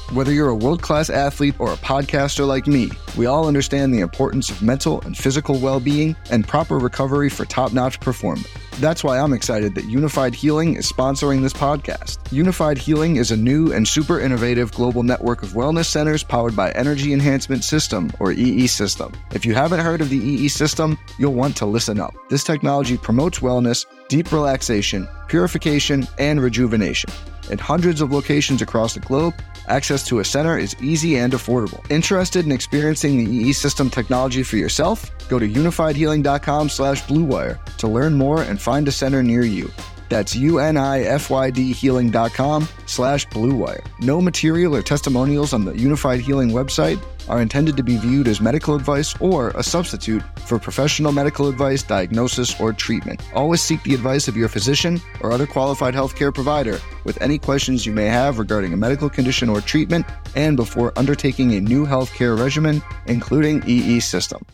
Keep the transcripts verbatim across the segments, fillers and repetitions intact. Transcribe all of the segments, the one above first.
Whether you're a world-class athlete or a podcaster like me, we all understand the importance of mental and physical well-being and proper recovery for top-notch performance. That's why I'm excited that Unified Healing is sponsoring this podcast. Unified Healing is a new and super innovative global network of wellness centers powered by Energy Enhancement System, or E E System. If you haven't heard of the E E System, you'll want to listen up. This technology promotes wellness, deep relaxation, purification, and rejuvenation. In hundreds of locations across the globe, access to a center is easy and affordable. Interested in experiencing the E E System technology for yourself? Go to unified healing dot com slash blue wire to learn more and find a center near you. That's unified healing dot com slash blue wire. No material or testimonials on the Unified Healing website are intended to be viewed as medical advice or a substitute for professional medical advice, diagnosis, or treatment. Always seek the advice of your physician or other qualified healthcare provider with any questions you may have regarding a medical condition or treatment and before undertaking a new healthcare regimen, including E E System.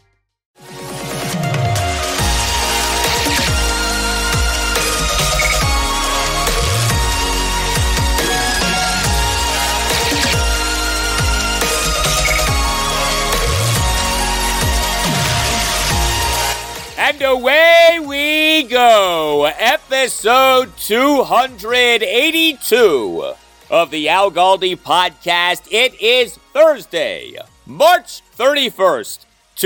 And away we go, episode two eighty-two of the Al Galdi podcast. It is Thursday, March thirty-first,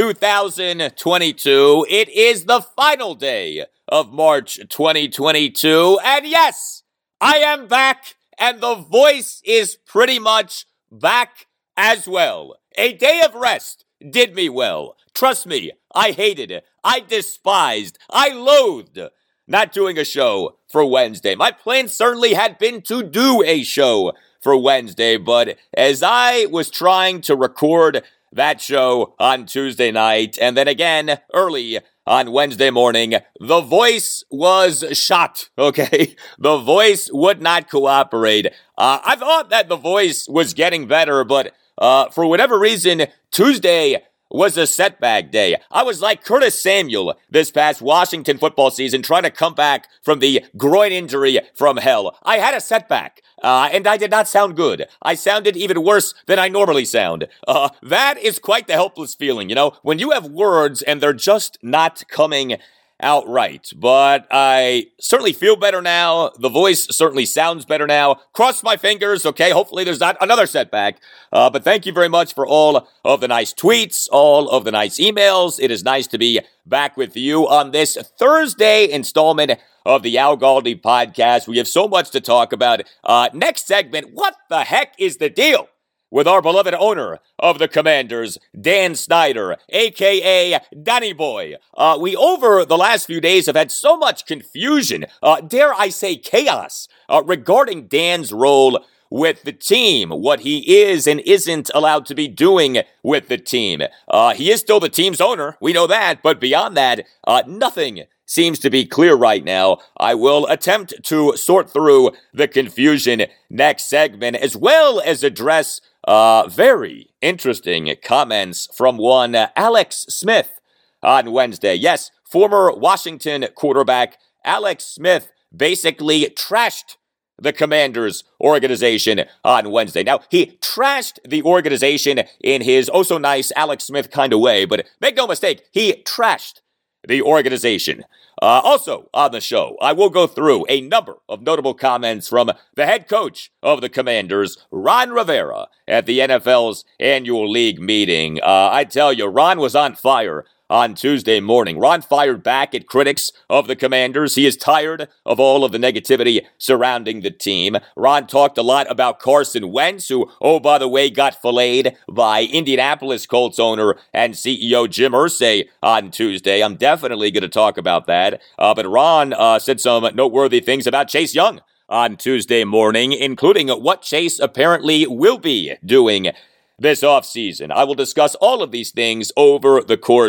twenty twenty-two. It is the final day of March twenty twenty-two. And yes, I am back, and the voice is pretty much back as well. A day of rest did me well. Trust me, I hated it. I despised, I loathed not doing a show for Wednesday. My plan certainly had been to do a show for Wednesday, but as I was trying to record that show on Tuesday night, and then again early on Wednesday morning, the voice was shot, okay? The voice would not cooperate. Uh, I thought that the voice was getting better, but uh, for whatever reason, Tuesday was a setback day. I was like Curtis Samuel this past Washington football season, trying to come back from the groin injury from hell. I had a setback, uh, and I did not sound good. I sounded even worse than I normally sound. Uh, that is quite the helpless feeling, you know, when you have words and they're just not coming outright. But I certainly feel better now. The voice certainly sounds better now. Cross my fingers, okay? Hopefully there's not another setback. Uh, but thank you very much for all of the nice tweets, all of the nice emails. It is nice to be back with you on this Thursday installment of the Al Galdi podcast. We have so much to talk about. Uh, next segment, what the heck is the deal with our beloved owner of the Commanders, Dan Snyder, a k a. Danny Boy? Uh, we, over the last few days, have had so much confusion, uh, dare I say chaos, uh, regarding Dan's role with the team, what he is and isn't allowed to be doing with the team. Uh, he is still the team's owner, we know that, but beyond that, uh, nothing seems to be clear right now. I will attempt to sort through the confusion next segment, as well as address Uh, very interesting comments from one uh, Alex Smith on Wednesday. Yes, former Washington quarterback Alex Smith basically trashed the Commanders organization on Wednesday. Now, he trashed the organization in his oh-so-nice Alex Smith kind of way, but make no mistake, he trashed the organization. Uh, also on the show, I will go through a number of notable comments from the head coach of the Commanders, Ron Rivera, at the N F L's annual league meeting. Uh, I tell you, Ron was on fire on Tuesday morning. Ron fired back at critics of the Commanders. He is tired of all of the negativity surrounding the team. Ron talked a lot about Carson Wentz, who, oh, by the way, got filleted by Indianapolis Colts owner and C E O Jim Irsay on Tuesday. I'm definitely going to talk about that. Uh, but Ron uh, said some noteworthy things about Chase Young on Tuesday morning, including what Chase apparently will be doing this offseason. I will discuss all of these things over the course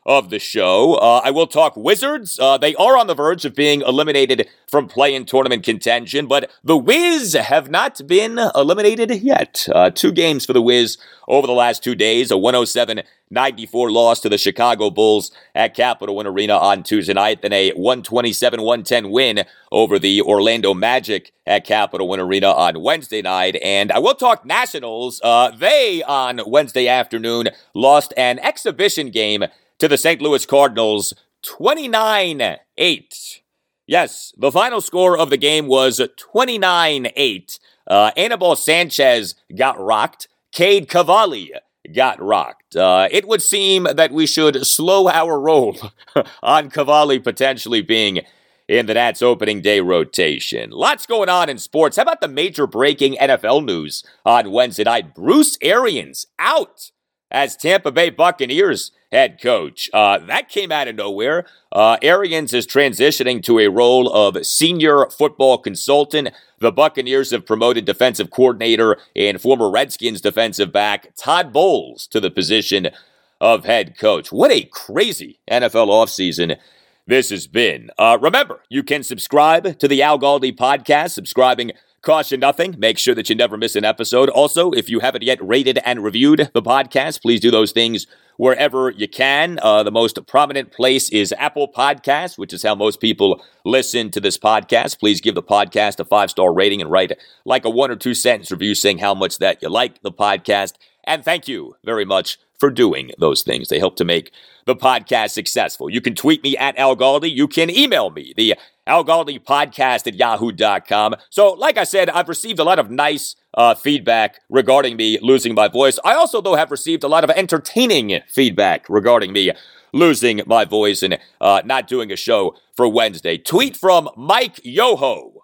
of the show. Uh, I will talk Wizards. Uh, they are on the verge of being eliminated from play-in tournament contention, but the Wiz have not been eliminated yet. Uh, two games for the Wiz over the last two days, a one oh seven ninety-four loss to the Chicago Bulls at Capital One Arena on Tuesday night, then a one twenty-seven one ten win over the Orlando Magic at Capital One Arena on Wednesday night. And I will talk Nationals. Uh, they, on Wednesday afternoon, lost an exhibition game to the Saint Louis Cardinals, twenty-nine eight. Yes, the final score of the game was twenty-nine eight. Uh, Anibal Sanchez got rocked. Cade Cavalli got rocked. Uh, it would seem that we should slow our roll on Cavalli potentially being in the Nats opening day rotation. Lots going on in sports. How about the major breaking N F L news on Wednesday night? Bruce Arians out as Tampa Bay Buccaneers head coach. Uh, that came out of nowhere. Uh, Arians is transitioning to a role of senior football consultant. The Buccaneers have promoted defensive coordinator and former Redskins defensive back Todd Bowles to the position of head coach. What a crazy N F L offseason this has been. Uh, remember, you can subscribe to the Al Galdi podcast. Subscribing costs you nothing. Make sure that you never miss an episode. Also, if you haven't yet rated and reviewed the podcast, please do those things wherever you can. Uh, the most prominent place is Apple Podcasts, which is how most people listen to this podcast. Please give the podcast a five-star rating and write like a one or two sentence review saying how much that you like the podcast. And thank you very much for doing those things. They help to make the podcast successful. You can tweet me at Al Galdi. You can email me, the Al Galdi podcast at yahoo dot com. So, like I said, I've received a lot of nice uh, feedback regarding me losing my voice. I also, though, have received a lot of entertaining feedback regarding me losing my voice and uh, not doing a show for Wednesday. Tweet from Mike Yoho.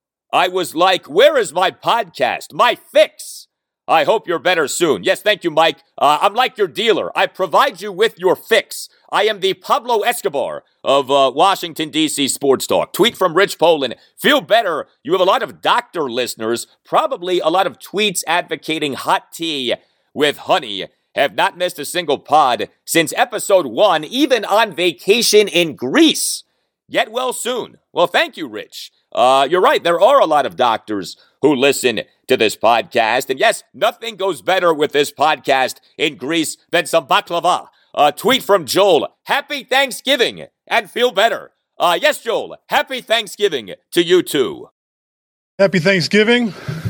I was like, where is my podcast? My fix. I hope you're better soon. Yes, thank you, Mike. Uh, I'm like your dealer. I provide you with your fix. I am the Pablo Escobar of uh, Washington, D C Sports Talk. Tweet from Rich Poland. Feel better. You have a lot of doctor listeners, probably a lot of tweets advocating hot tea with honey. Have not missed a single pod since episode one, even on vacation in Greece. Get well soon. Well, thank you, Rich. Uh, you're right. There are a lot of doctors who listen to this podcast. And yes, nothing goes better with this podcast in Greece than some baklava. Uh, tweet from Joel. Happy Thanksgiving and feel better. Uh, yes, Joel. Happy Thanksgiving to you too. Happy Thanksgiving.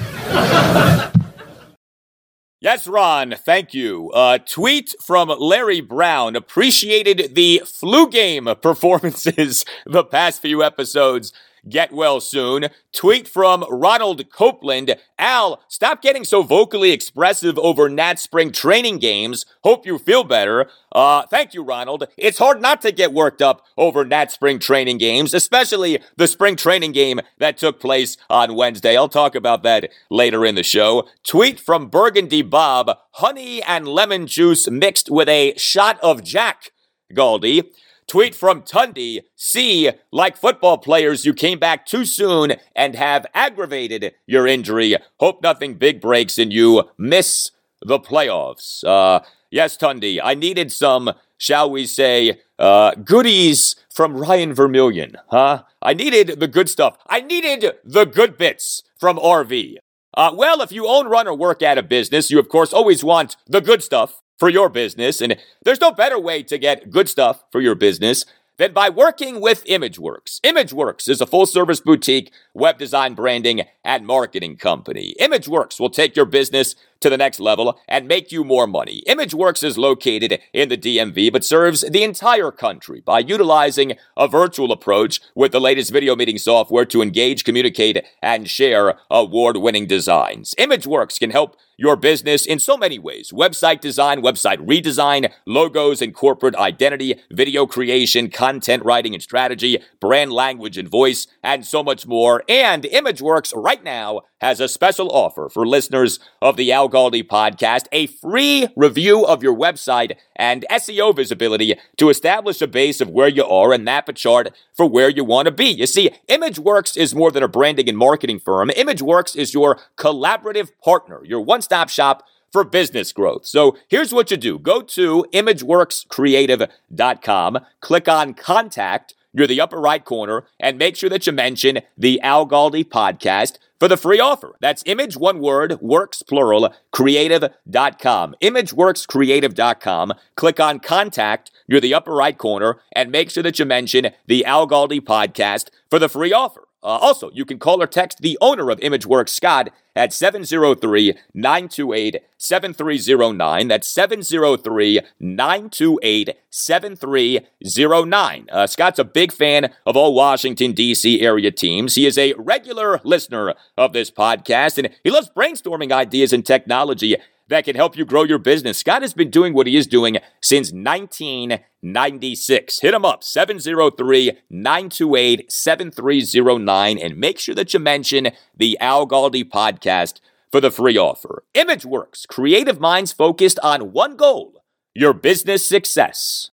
Yes, Ron, thank you. Uh, tweet from Larry Brown. Appreciated the flu game performances the past few episodes. Get well soon. Tweet from Ronald Copeland. Al, stop getting so vocally expressive over Nat spring training games. Hope you feel better. Uh, thank you, Ronald. It's hard not to get worked up over Nat spring training games, especially the spring training game that took place on Wednesday. I'll talk about that later in the show. Tweet from Burgundy Bob. Honey and lemon juice mixed with a shot of Jack Galdi. Tweet from Tundi. See, like football players, you came back too soon and have aggravated your injury. Hope nothing big breaks and you miss the playoffs. Uh, yes, Tundi, I needed some, shall we say, uh, goodies from Ryan Vermillion, huh? I needed the good stuff. I needed the good bits from R V. Uh, well, if you own, run, or work at a business, you, of course, always want the good stuff for your business, and there's no better way to get good stuff for your business than by working with ImageWorks. ImageWorks is a full-service boutique web design, branding, and marketing company. ImageWorks will take your business to the next level and make you more money. ImageWorks is located in the D M V, but serves the entire country by utilizing a virtual approach with the latest video meeting software to engage, communicate, and share award-winning designs. ImageWorks can help your business in so many ways. Website design, website redesign, logos and corporate identity, video creation, content writing and strategy, brand language and voice, and so much more. And ImageWorks right now has a special offer for listeners of the Al Galdi podcast, a free review of your website and S E O visibility to establish a base of where you are and map a chart for where you want to be. You see, ImageWorks is more than a branding and marketing firm. ImageWorks is your collaborative partner, your one-stop shop for business growth. So here's what you do. Go to imageworks creative dot com, click on Contact near the upper right corner, and make sure that you mention the Al Galdi podcast for the free offer. That's image, one word, works, plural, creative dot com. imageworks creative dot com. Click on Contact near the upper right corner, and make sure that you mention the Al Galdi podcast for the free offer. Uh, also, you can call or text the owner of ImageWorks, Scott, at seven oh three, nine two eight, seven three oh nine. That's seven oh three, nine two eight, seven three oh nine. Uh, Scott's a big fan of all Washington, D C area teams. He is a regular listener of this podcast, and he loves brainstorming ideas and technology that can help you grow your business. Scott has been doing what he is doing since nineteen ninety-six. Hit him up, seven oh three, nine two eight, seven three oh nine, and make sure that you mention the Al Galdi podcast for the free offer. ImageWorks, creative minds focused on one goal, your business success.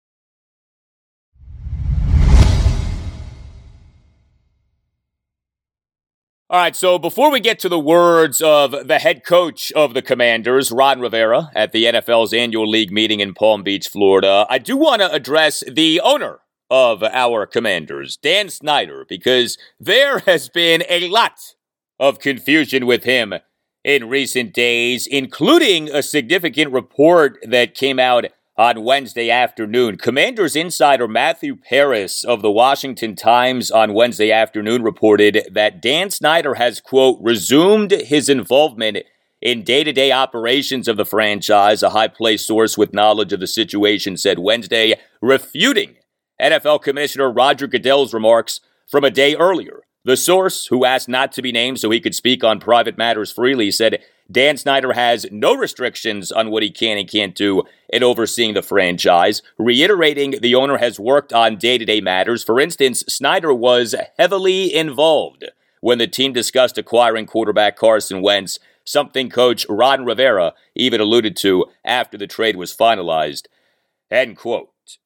All right, so before we get to the words of the head coach of the Commanders, Ron Rivera, at the N F L's annual league meeting in Palm Beach, Florida, I do want to address the owner of our Commanders, Dan Snyder, because there has been a lot of confusion with him in recent days, including a significant report that came out on Wednesday afternoon. Commanders insider Matthew Paris of the Washington Times on Wednesday afternoon reported that Dan Snyder has, quote, resumed his involvement in day-to-day operations of the franchise. A high-placed source with knowledge of the situation said Wednesday, refuting N F L Commissioner Roger Goodell's remarks from a day earlier. The source, who asked not to be named so he could speak on private matters freely, said Dan Snyder has no restrictions on what he can and can't do in overseeing the franchise, reiterating the owner has worked on day-to-day matters. For instance, Snyder was heavily involved when the team discussed acquiring quarterback Carson Wentz, something coach Ron Rivera even alluded to after the trade was finalized. End quote.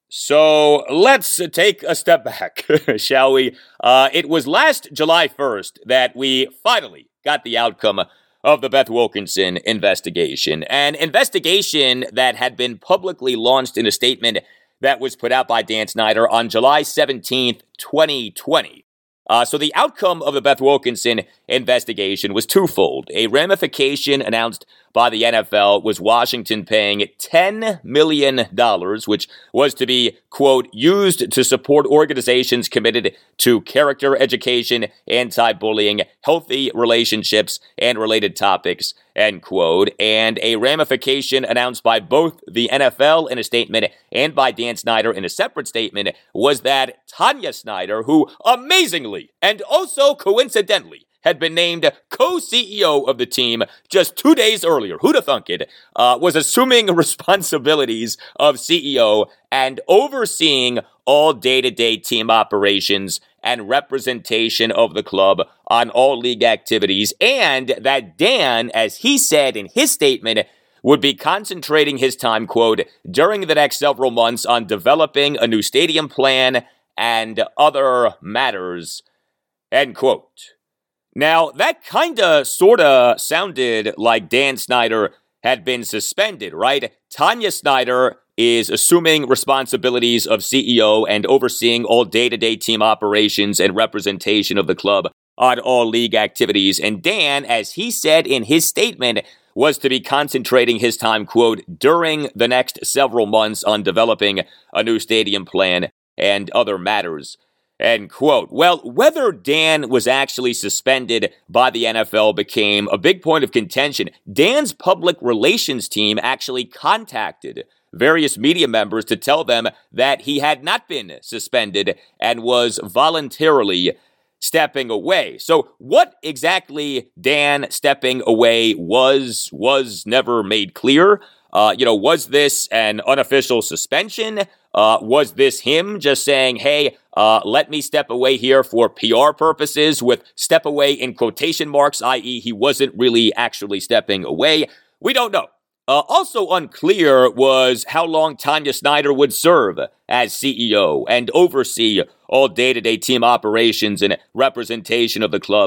So let's take a step back, shall we? Uh, it was last July first that we finally got the outcome of the Beth Wilkinson investigation, an investigation that had been publicly launched in a statement that was put out by Dan Snyder on July seventeenth, twenty twenty. Uh, so the outcome of the Beth Wilkinson investigation was twofold. A ramification announced by the N F L was Washington paying ten million dollars, which was to be, quote, used to support organizations committed to character education, anti-bullying, healthy relationships, and related topics, end quote. And a ramification announced by both the N F L in a statement and by Dan Snyder in a separate statement was that Tanya Snyder, who amazingly and also coincidentally had been named co-C E O of the team just two days earlier, who'da thunk it, uh, was assuming responsibilities of C E O and overseeing all day-to-day team operations and representation of the club on all league activities, and that Dan, as he said in his statement, would be concentrating his time, quote, during the next several months on developing a new stadium plan and other matters, end quote. Now, that kind of, sort of sounded like Dan Snyder had been suspended, right? Tanya Snyder is assuming responsibilities of C E O and overseeing all day-to-day team operations and representation of the club on all league activities. And Dan, as he said in his statement, was to be concentrating his time, quote, during the next several months on developing a new stadium plan and other matters, end quote. Well, whether Dan was actually suspended by the N F L became a big point of contention. Dan's public relations team actually contacted various media members to tell them that he had not been suspended and was voluntarily stepping away. So what exactly Dan stepping away was, was never made clear. Uh, you know, was this an unofficial suspension? Uh, was this him just saying, hey, uh, let me step away here for P R purposes, with step away in quotation marks, that is he wasn't really actually stepping away? We don't know. Uh, also unclear was how long Tanya Snyder would serve as C E O and oversee all day-to-day team operations and representation of the club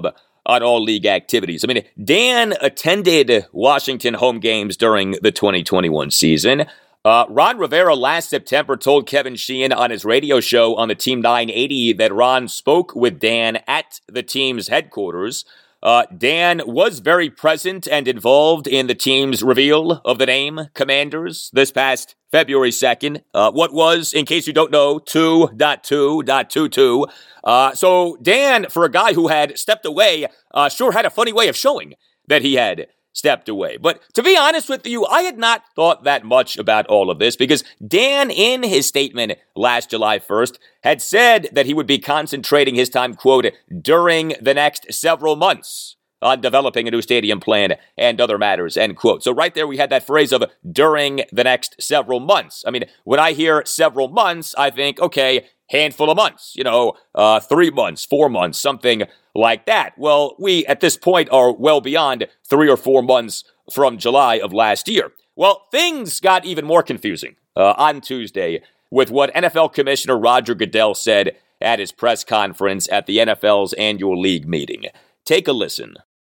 on all league activities. I mean, Dan attended Washington home games during the twenty twenty-one season. Uh, Ron Rivera last September told Kevin Sheehan on his radio show on the Team nine eighty that Ron spoke with Dan at the team's headquarters. Uh, Dan was very present and involved in the team's reveal of the name Commanders this past February second. Uh, what was, in case you don't know, two point two point two two. Uh, so Dan, for a guy who had stepped away, uh, sure had a funny way of showing that he had stepped away. But to be honest with you, I had not thought that much about all of this because Dan, in his statement last July first, had said that he would be concentrating his time, quote, during the next several months on developing a new stadium plan and other matters, end quote. So right there we had that phrase of during the next several months. I mean, when I hear several months, I think, okay, handful of months, you know, uh, three months, four months, something like that. Well, we at this point are well beyond three or four months from July of last year. Well, things got even more confusing uh, on Tuesday with what N F L Commissioner Roger Goodell said at his press conference at the N F L's annual league meeting. Take a listen.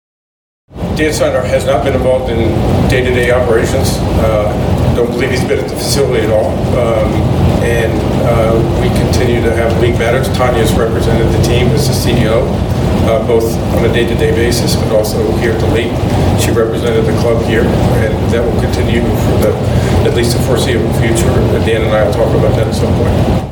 Dan Snyder has not been involved in day-to-day operations. Uh, don't believe he's been at the facility at all. Um, and uh, we continue to have league matters. Tanya has represented the team as the C E O, uh, both on a day-to-day basis, but also here at the league. She represented the club here, and that will continue for the at least the foreseeable future. Dan and I will talk about that at some point.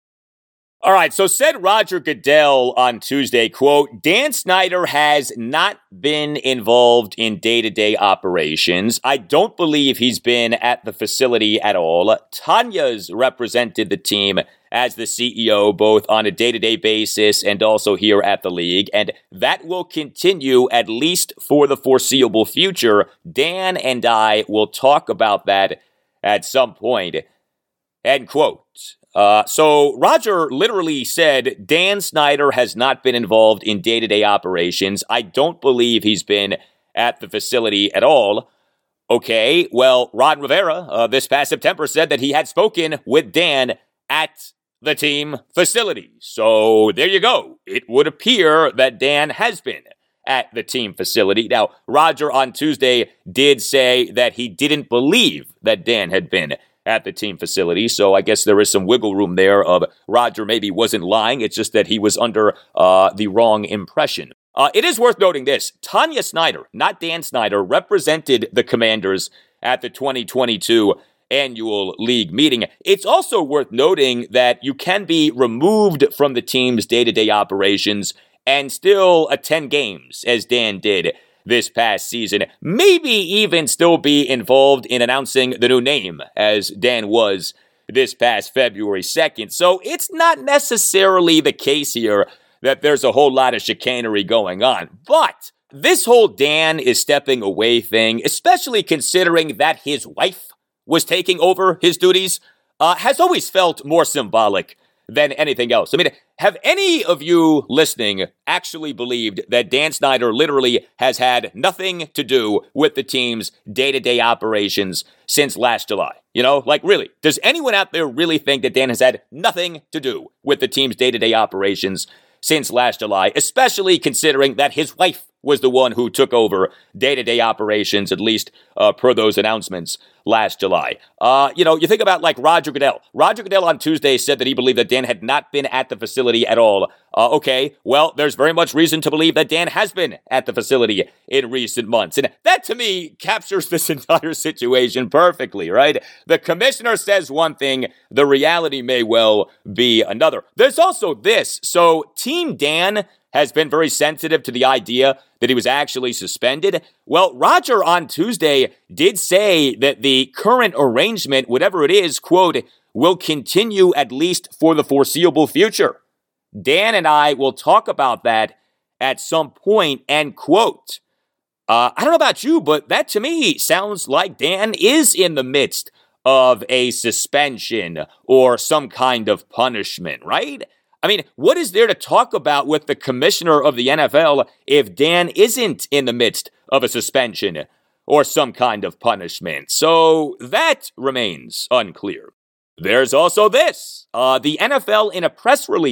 All right, so said Roger Goodell on Tuesday, quote, Dan Snyder has not been involved in day-to-day operations. I don't believe he's been at the facility at all. Tanya's represented the team as the C E O, both on a day-to-day basis and also here at the league, and that will continue at least for the foreseeable future. Dan and I will talk about that at some point, end quote. Uh, so Roger literally said Dan Snyder has not been involved in day-to-day operations. I don't believe he's been at the facility at all. Okay, well, Ron Rivera uh, this past September said that he had spoken with Dan at the team facility. So there you go. It would appear that Dan has been at the team facility. Now, Roger on Tuesday did say that he didn't believe that Dan had been at the team facility, so I guess there is some wiggle room there of Roger maybe wasn't lying. It's just that he was under uh, the wrong impression. Uh, it is worth noting this. Tanya Snyder, not Dan Snyder, represented the Commanders at the twenty twenty-two annual league meeting. It's also worth noting that you can be removed from the team's day-to-day operations and still attend games, as Dan did this past season, maybe even still be involved in announcing the new name, as Dan was this past February second. So it's not necessarily the case here that there's a whole lot of chicanery going on. But this whole Dan is stepping away thing, especially considering that his wife was taking over his duties, uh, has always felt more symbolic than anything else. I mean, have any of you listening actually believed that Dan Snyder literally has had nothing to do with the team's day-to-day operations since last July? You know, like really, does anyone out there really think that Dan has had nothing to do with the team's day-to-day operations since last July, especially considering that his wife was the one who took over day-to-day operations, at least uh, per those announcements last July. Uh, you know, you think about like Roger Goodell. Roger Goodell on Tuesday said that he believed that Dan had not been at the facility at all. Uh, okay, well, there's very much reason to believe that Dan has been at the facility in recent months. And that, to me, captures this entire situation perfectly, right? The commissioner says one thing, the reality may well be another. There's also this. So Team Dan has been very sensitive to the idea that he was actually suspended. Well, Roger on Tuesday did say that the current arrangement, whatever it is, quote, will continue at least for the foreseeable future. Dan and I will talk about that at some point, end quote. Uh, I don't know about you, but that to me sounds like Dan is in the midst of a suspension or some kind of punishment, right? I mean, what is there to talk about with the commissioner of the N F L if Dan isn't in the midst of a suspension or some kind of punishment? So that remains unclear. There's also this. Uh, the N F L, in a press release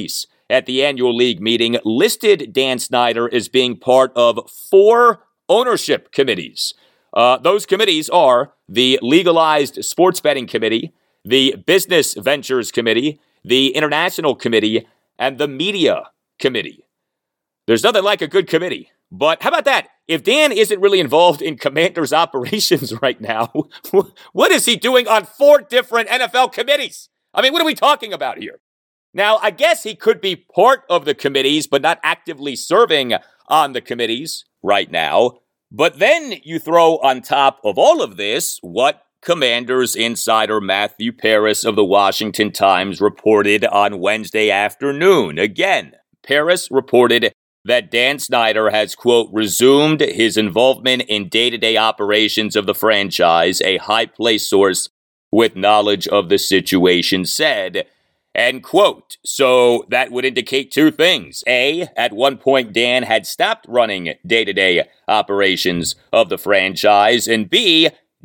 at the annual league meeting listed Dan Snyder as being part of four ownership committees. Uh, those committees are the Legalized Sports Betting Committee, the Business Ventures Committee, the International Committee, and the Media Committee. There's nothing like a good committee. But how about that? If Dan isn't really involved in Commanders operations right now, what is he doing on four different N F L committees? I mean, what are we talking about here? Now, I guess he could be part of the committees, but not actively serving on the committees right now. But then you throw on top of all of this what Commanders insider Matthew Paras of the Washington Times reported on Wednesday afternoon. Again, Paras reported that Dan Snyder has, quote, resumed his involvement in day-to-day operations of the franchise, a high-placed source with knowledge of the situation said, end quote. So that would indicate two things. A, at one point Dan had stopped running day-to-day operations of the franchise, and B,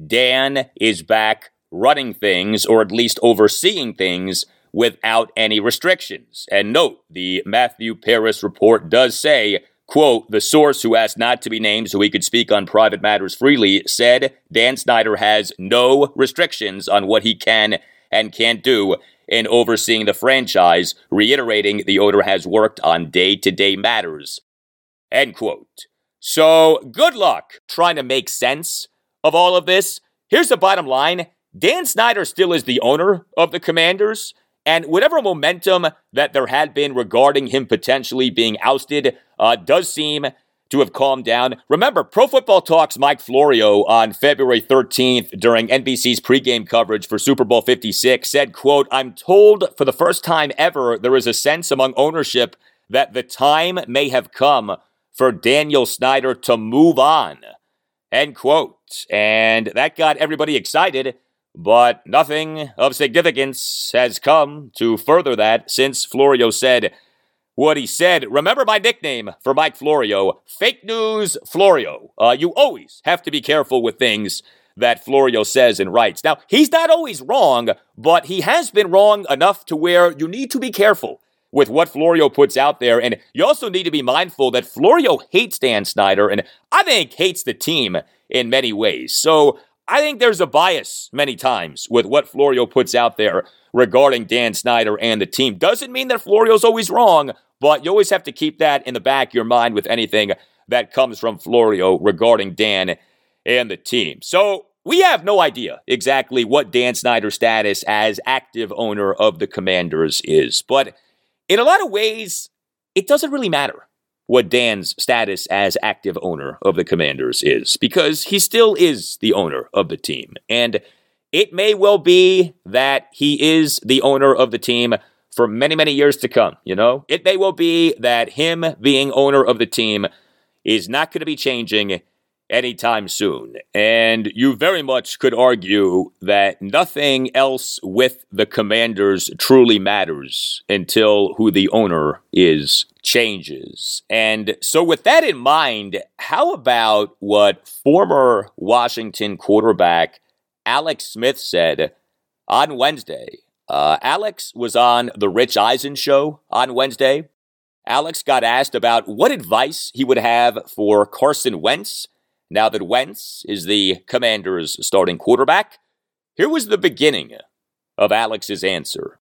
Dan is back running things, or at least overseeing things, without any restrictions. And note, the Matthew Paras report does say, quote, the source who asked not to be named so he could speak on private matters freely said Dan Snyder has no restrictions on what he can and can't do in overseeing the franchise, reiterating the owner has worked on day-to-day matters, end quote. So good luck trying to make sense of all of this. Here's the bottom line. Dan Snyder still is the owner of the Commanders, and whatever momentum that there had been regarding him potentially being ousted uh, does seem to have calmed down. Remember, Pro Football Talk's Mike Florio on February thirteenth during N B C's pregame coverage for Super Bowl fifty-six said, quote, I'm told for the first time ever there is a sense among ownership that the time may have come for Daniel Snyder to move on, end quote. And that got everybody excited. But nothing of significance has come to further that since Florio said what he said. Remember my nickname for Mike Florio, Fake News Florio. Uh, you always have to be careful with things that Florio says and writes. Now, he's not always wrong, but he has been wrong enough to where you need to be careful with what Florio puts out there. And you also need to be mindful that Florio hates Dan Snyder and I think hates the team in many ways. So I think there's a bias many times with what Florio puts out there regarding Dan Snyder and the team. Doesn't mean that Florio's always wrong, but you always have to keep that in the back of your mind with anything that comes from Florio regarding Dan and the team. So we have no idea exactly what Dan Snyder's status as active owner of the Commanders is. But in a lot of ways, it doesn't really matter what Dan's status as active owner of the Commanders is, because he still is the owner of the team. And it may well be that he is the owner of the team for many, many years to come, you know? It may well be that him being owner of the team is not going to be changing anytime soon. And you very much could argue that nothing else with the Commanders truly matters until who the owner is changes. And so with that in mind, how about what former Washington quarterback Alex Smith said on Wednesday? Uh, Alex was on the Rich Eisen show on Wednesday. Alex got asked about what advice he would have for Carson Wentz now that Wentz is the Commanders' starting quarterback. Here was the beginning of Alex's answer.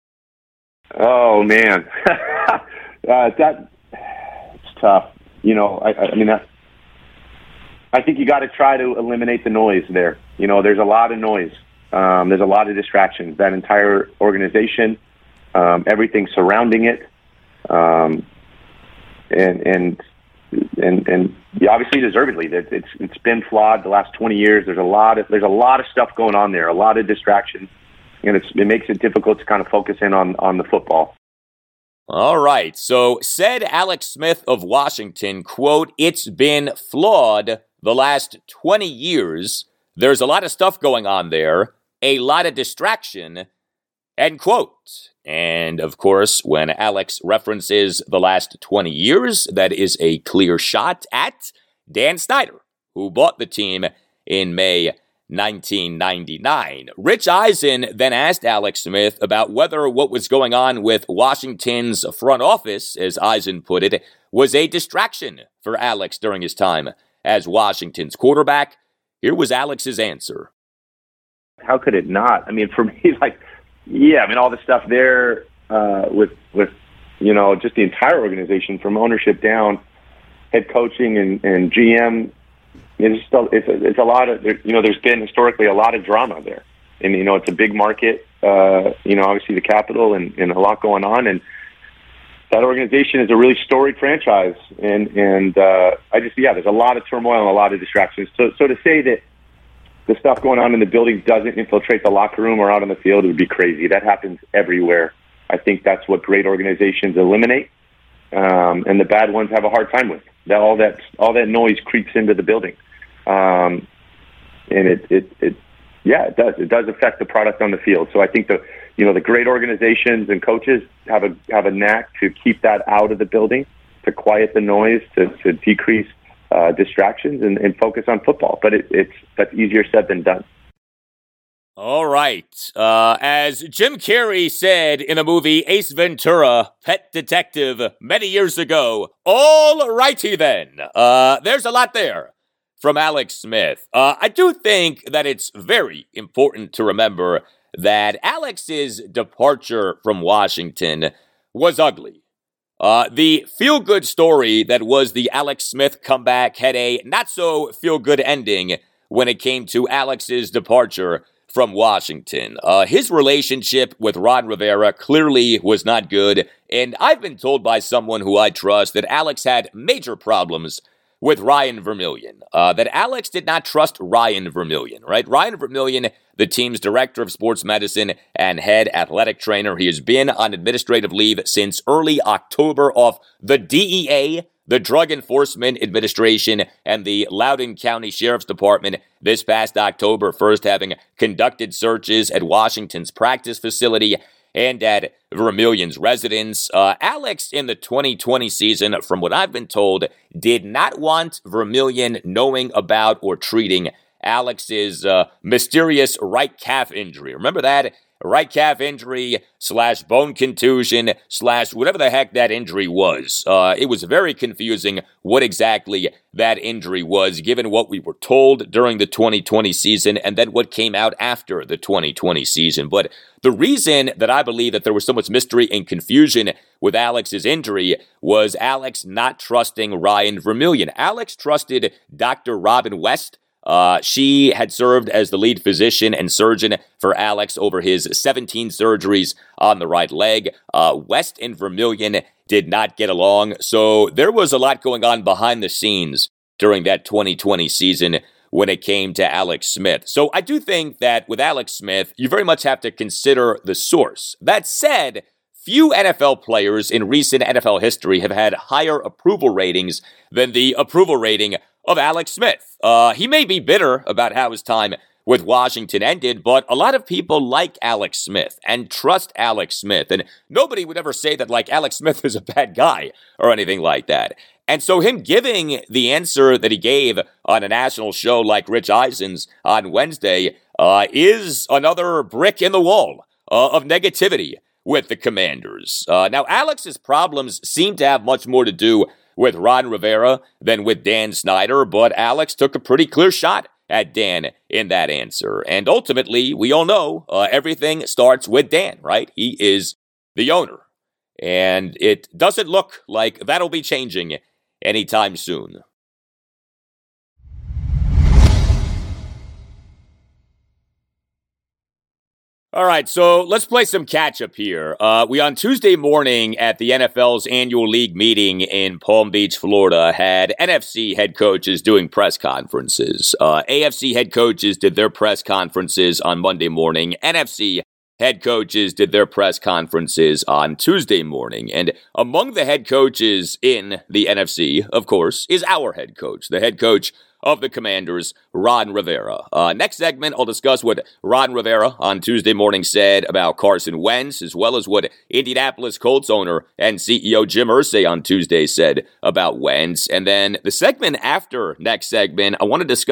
Oh, man. uh, that it's tough. You know, I, I mean, I, I think you got to try to eliminate the noise there. You know, there's a lot of noise. Um, there's a lot of distractions. That entire organization, um, everything surrounding it, um, and and and and obviously deservedly, it's it's been flawed the last twenty years. There's a lot of there's a lot of stuff going on there, a lot of distractions, and it's, it makes it difficult to kind of focus in on on the football. All right. So said Alex Smith of Washington, quote, it's been flawed the last twenty years. There's a lot of stuff going on there, a lot of distraction, end quote. And of course, when Alex references the last twenty years, that is a clear shot at Dan Snyder, who bought the team in May nineteen ninety-nine. Rich Eisen then asked Alex Smith about whether what was going on with Washington's front office, as Eisen put it, was a distraction for Alex during his time as Washington's quarterback. Here was Alex's answer. How could it not? I mean, for me, like, yeah, I mean, all the stuff there uh, with, with, you know, just the entire organization from ownership down, head coaching and, and G M, it's, still, it's, a, it's a lot of, you know, there's been historically a lot of drama there. And, you know, it's a big market, uh, you know, obviously the capital and, and a lot going on. And that organization is a really storied franchise. And, and uh, I just, yeah, there's a lot of turmoil and a lot of distractions. So, so to say that the stuff going on in the building doesn't infiltrate the locker room or out on the field would be crazy. That happens everywhere. I think that's what great organizations eliminate, um, and the bad ones have a hard time with. That all that all that noise creeps into the building, um, and it, it it yeah it does it does affect the product on the field. So I think the you know the great organizations and coaches have a have a knack to keep that out of the building, to quiet the noise, to to decrease Uh, distractions and, and focus on football. But it, it's that's easier said than done. All right. Uh, as Jim Carrey said in the movie Ace Ventura, Pet Detective, many years ago, all righty then. Uh, there's a lot there from Alex Smith. Uh, I do think that it's very important to remember that Alex's departure from Washington was ugly. Uh, the feel-good story that was the Alex Smith comeback had a not-so-feel-good ending when it came to Alex's departure from Washington. Uh, his relationship with Ron Rivera clearly was not good, and I've been told by someone who I trust that Alex had major problems with Ryan Vermillion, uh, that Alex did not trust Ryan Vermillion, right? Ryan Vermillion, the team's director of sports medicine and head athletic trainer. He has been on administrative leave since early October off the D E A, the Drug Enforcement Administration, and the Loudoun County Sheriff's Department this past October first having conducted searches at Washington's practice facility and at Vermillion's residence. Uh, Alex, in the twenty twenty season, from what I've been told, did not want Vermillion knowing about or treating Alex's uh, mysterious right calf injury. Remember that? Right calf injury slash bone contusion slash whatever the heck that injury was. Uh, it was very confusing what exactly that injury was, given what we were told during the twenty twenty season and then what came out after the twenty twenty season. But the reason that I believe that there was so much mystery and confusion with Alex's injury was Alex not trusting Ryan Vermillion. Alex trusted Doctor Robin West. Uh, she had served as the lead physician and surgeon for Alex over his seventeen surgeries on the right leg. Uh, West and Vermillion did not get along, so there was a lot going on behind the scenes during that twenty twenty season when it came to Alex Smith. So I do think that with Alex Smith, you very much have to consider the source. That said, few N F L players in recent N F L history have had higher approval ratings than the approval rating of Alex Smith. Uh, he may be bitter about how his time with Washington ended, but a lot of people like Alex Smith and trust Alex Smith, and nobody would ever say that, like, Alex Smith is a bad guy or anything like that. And so him giving the answer that he gave on a national show like Rich Eisen's on Wednesday uh, is another brick in the wall uh, of negativity with the Commanders. Uh, now, Alex's problems seem to have much more to do with Ron Rivera than with Dan Snyder, but Alex took a pretty clear shot at Dan in that answer. And ultimately, we all know uh, everything starts with Dan, right? He is the owner. And it doesn't look like that'll be changing anytime soon. All right, so let's play some catch-up here. Uh, we, on Tuesday morning at the N F L's annual league meeting in Palm Beach, Florida, had N F C head coaches doing press conferences. Uh, A F C head coaches did their press conferences on Monday morning. N F C head coaches did their press conferences on Tuesday morning. And among the head coaches in the N F C, of course, is our head coach, the head coach of the Commanders, Ron Rivera. Uh, next segment, I'll discuss what Ron Rivera on Tuesday morning said about Carson Wentz, as well as what Indianapolis Colts owner and C E O Jim Irsay on Tuesday said about Wentz. And then the segment after next segment, I want to discuss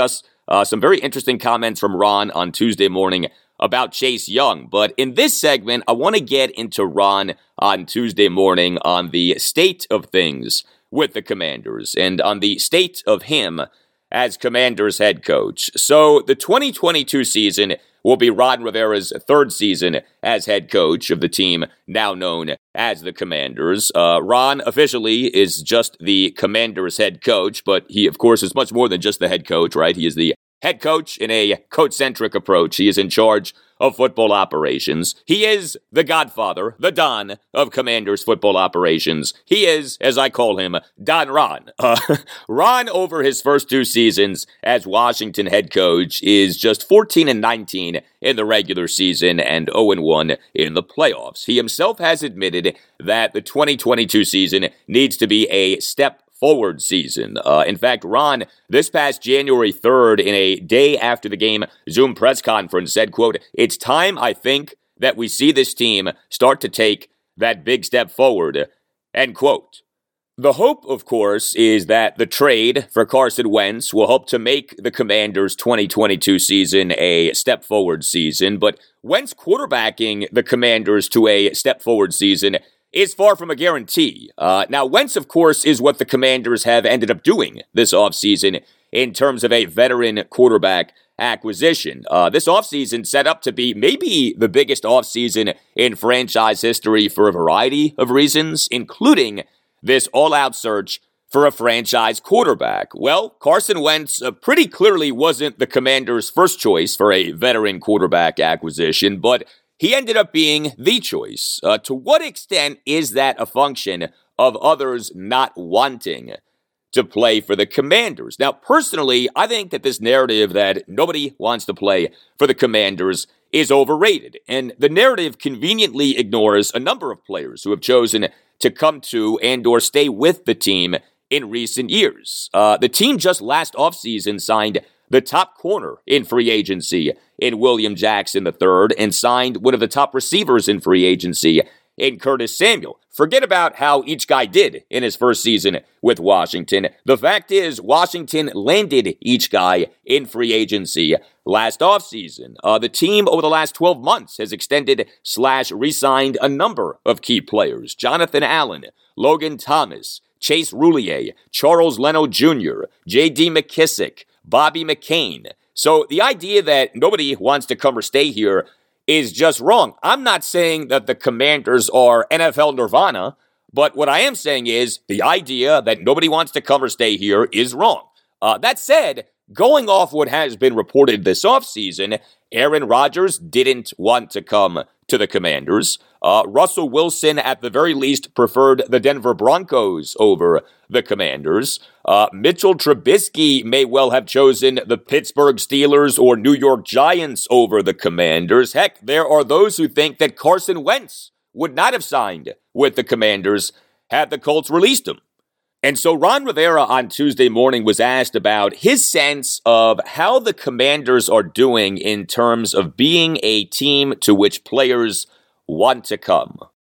Uh, some very interesting comments from Ron on Tuesday morning about Chase Young. But in this segment, I want to get into Ron on Tuesday morning on the state of things with the Commanders and on the state of him as Commanders head coach. So the twenty twenty-two season will be Ron Rivera's third season as head coach of the team now known as the Commanders. Uh, Ron officially is just the Commanders head coach, but he, of course, is much more than just the head coach, right? He is the head coach in a coach-centric approach. He is in charge of football operations. He is the godfather, the Don of Commanders football operations. He is, as I call him, Don Ron. Uh, Ron, over his first two seasons as Washington head coach, is just fourteen and nineteen in the regular season and oh and one in the playoffs. He himself has admitted that the twenty twenty-two season needs to be a step forward season. Uh, in fact, Ron, this past January third, in a day after the game Zoom press conference, said, quote, "It's time, I think, that we see this team start to take that big step forward," end quote. The hope, of course, is that the trade for Carson Wentz will help to make the Commanders' twenty twenty-two season a step forward season, but Wentz quarterbacking the Commanders to a step forward season is far from a guarantee. Uh, now, Wentz, of course, is what the Commanders have ended up doing this offseason in terms of a veteran quarterback acquisition. Uh, this offseason set up to be maybe the biggest offseason in franchise history for a variety of reasons, including this all-out search for a franchise quarterback. Well, Carson Wentz uh, pretty clearly wasn't the Commanders' first choice for a veteran quarterback acquisition, but he ended up being the choice. Uh, to what extent is that a function of others not wanting to play for the Commanders? Now, personally, I think that this narrative that nobody wants to play for the Commanders is overrated, and the narrative conveniently ignores a number of players who have chosen to come to and or stay with the team in recent years. Uh, the team just last offseason signed the top corner in free agency in William Jackson the third, and signed one of the top receivers in free agency in Curtis Samuel. Forget about how each guy did in his first season with Washington. The fact is, Washington landed each guy in free agency last offseason. Uh, the team over the last twelve months has extended slash re-signed a number of key players. Jonathan Allen, Logan Thomas, Chase Roulier, Charles Leno Junior, J D McKissick, Bobby McCain. So the idea that nobody wants to come or stay here is just wrong. I'm not saying that the Commanders are N F L nirvana, but what I am saying is the idea that nobody wants to come or stay here is wrong. Uh, that said, going off what has been reported this offseason, Aaron Rodgers didn't want to come to the Commanders. Uh, Russell Wilson, at the very least, preferred the Denver Broncos over the Commanders. Uh, Mitchell Trubisky may well have chosen the Pittsburgh Steelers or New York Giants over the Commanders. Heck, there are those who think that Carson Wentz would not have signed with the Commanders had the Colts released him. And so Ron Rivera on Tuesday morning was asked about his sense of how the Commanders are doing in terms of being a team to which players want to come.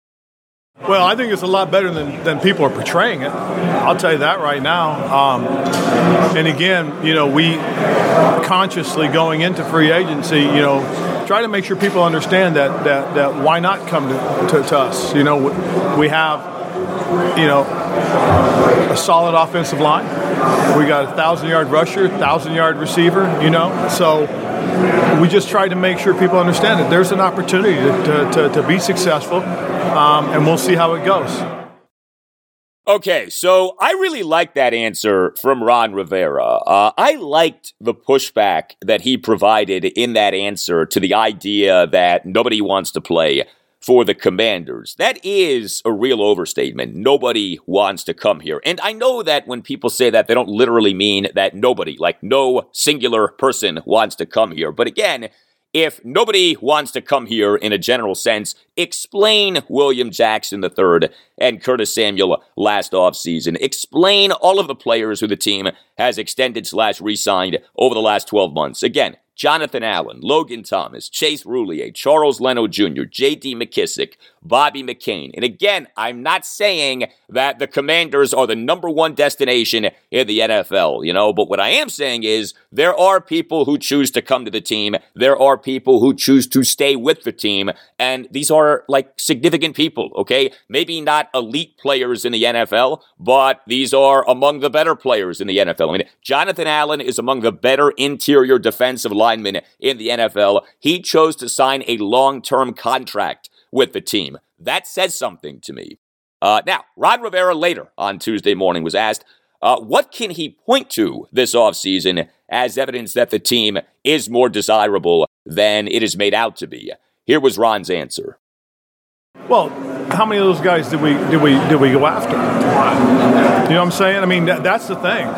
Well, I think it's a lot better than, than people are portraying it. I'll tell you that right now. Um, and again, you know, we consciously going into free agency, you know, try to make sure people understand that that, that why not come to, to, to us? You know, we have, you know, a solid offensive line. We got a thousand-yard rusher, thousand-yard receiver, you know. So we just try to make sure people understand that there's an opportunity to, to, to be successful, um, and we'll see how it goes. Okay, so I really like that answer from Ron Rivera. Uh, I liked the pushback that he provided in that answer to the idea that nobody wants to play for the Commanders. That is a real overstatement. Nobody wants to come here. And I know that when people say that, they don't literally mean that nobody, like no singular person wants to come here. But again, if nobody wants to come here in a general sense, explain William Jackson the third and Curtis Samuel last offseason. Explain all of the players who the team has extended slash re-signed over the last twelve months. Again, Jonathan Allen, Logan Thomas, Chase Roulier, Charles Leno Junior, J D McKissick, Bobby McCain. And again, I'm not saying that the Commanders are the number one destination in the N F L, you know, but what I am saying is there are people who choose to come to the team. There are people who choose to stay with the team. And these are like significant people, okay? Maybe not elite players in the N F L, but these are among the better players in the N F L. I mean, Jonathan Allen is among the better interior defensive linemen in the N F L. He chose to sign a long-term contract with the team. That says something to me. Uh, now, Ron Rivera later on Tuesday morning was asked, uh, what can he point to this offseason as evidence that the team is more desirable than it is made out to be? Here was Ron's answer. Well, how many of those guys did we did we did we go after? You know what I'm saying? I mean, that, that's the thing.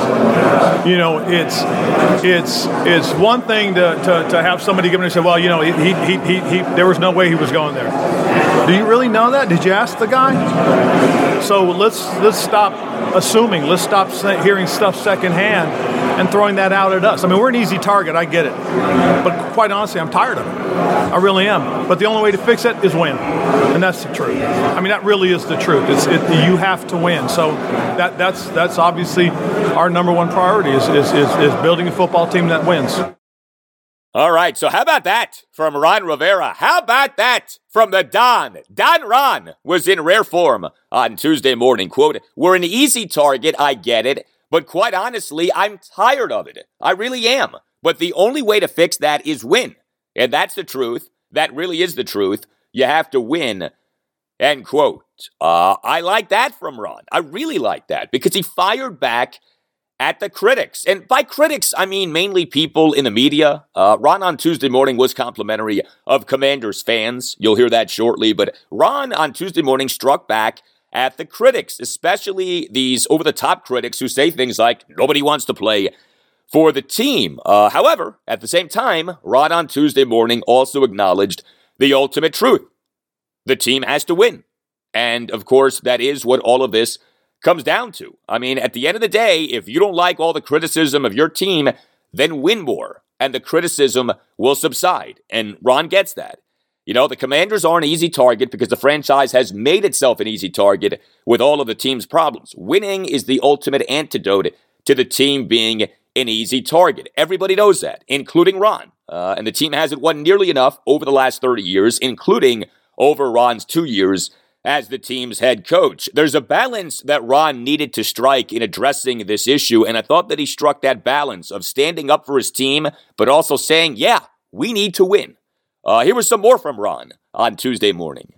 You know, it's it's it's one thing to, to, to have somebody give me and say, well, you know, he, he he he he there was no way he was going there. Do you really know that? Did you ask the guy? So let's let's stop assuming. Let's stop hearing stuff secondhand and throwing that out at us. I mean, we're an easy target. I get it, but quite honestly, I'm tired of it. I really am. But the only way to fix it is win, and that's the truth. I mean, that really is the truth. It's it, you have to win. So that that's that's obviously our number one priority is is is, is building a football team that wins. All right, so how about that from Ron Rivera? How about that from the Don? Don Ron was in rare form on Tuesday morning. Quote, we're an easy target, I get it, but quite honestly, I'm tired of it. I really am. But the only way to fix that is win. And that's the truth. That really is the truth. You have to win. End quote. Uh, I like that from Ron. I really like that because he fired back at the critics. And by critics, I mean mainly people in the media. Uh, Ron on Tuesday morning was complimentary of Commanders fans. You'll hear that shortly. But Ron on Tuesday morning struck back at the critics, especially these over-the-top critics who say things like, nobody wants to play for the team. Uh, however, at the same time, Ron on Tuesday morning also acknowledged the ultimate truth. The team has to win. And, of course, that is what all of this comes down to. I mean, at the end of the day, if you don't like all the criticism of your team, then win more, and the criticism will subside. And Ron gets that. You know, the Commanders are an easy target because the franchise has made itself an easy target with all of the team's problems. Winning is the ultimate antidote to the team being an easy target. Everybody knows that, including Ron. Uh, and the team hasn't won nearly enough over the last thirty years, including over Ron's two years as the team's head coach. There's a balance that Ron needed to strike in addressing this issue, and I thought that he struck that balance of standing up for his team, but also saying, yeah, we need to win. Uh, here was some more from Ron on Tuesday morning.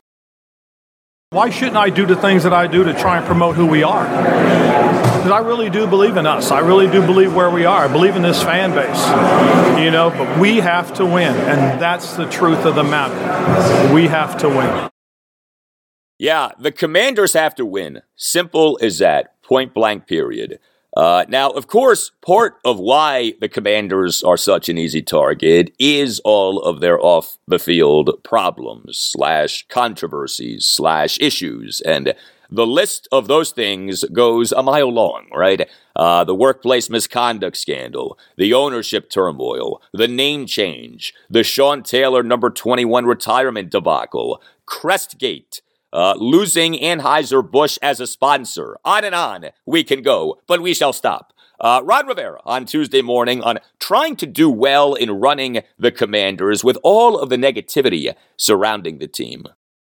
Why shouldn't I do the things that I do to try and promote who we are? Because I really do believe in us. I really do believe where we are. I believe in this fan base, you know, but we have to win, and that's the truth of the matter. We have to win. Yeah, the Commanders have to win. Simple as that. Point blank, period. Uh, now, of course, part of why the Commanders are such an easy target is all of their off-the-field problems slash controversies slash issues. And the list of those things goes a mile long, right? Uh, the workplace misconduct scandal, the ownership turmoil, the name change, the Sean Taylor number twenty-one retirement debacle, Crestgate, Uh, losing Anheuser-Busch as a sponsor. On and on we can go, but we shall stop. Uh, Ron Rivera on Tuesday morning on trying to do well in running the Commanders with all of the negativity surrounding the team.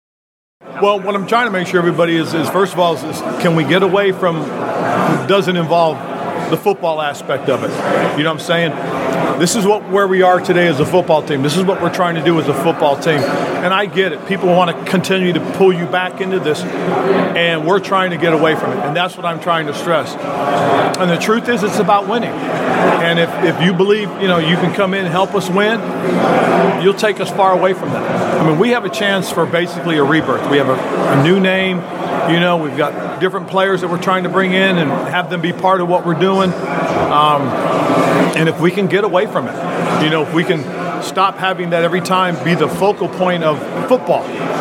Well, what I'm trying to make sure everybody is, is first of all, is, is can we get away from, doesn't involve the football aspect of it. You know what I'm saying? This is what where we are today as a football team. This is what we're trying to do as a football team. And I get it. People want to continue to pull you back into this, and we're trying to get away from it. And that's what I'm trying to stress. And the truth is, it's about winning. And if, if you believe, you know, you can come in and help us win, you'll take us far away from that. I mean, we have a chance for basically a rebirth. We have a, a new name. You know, we've got different players that we're trying to bring in and have them be part of what we're doing. Um, and if we can get away from it, you know, if we can stop having that every time be the focal point of football.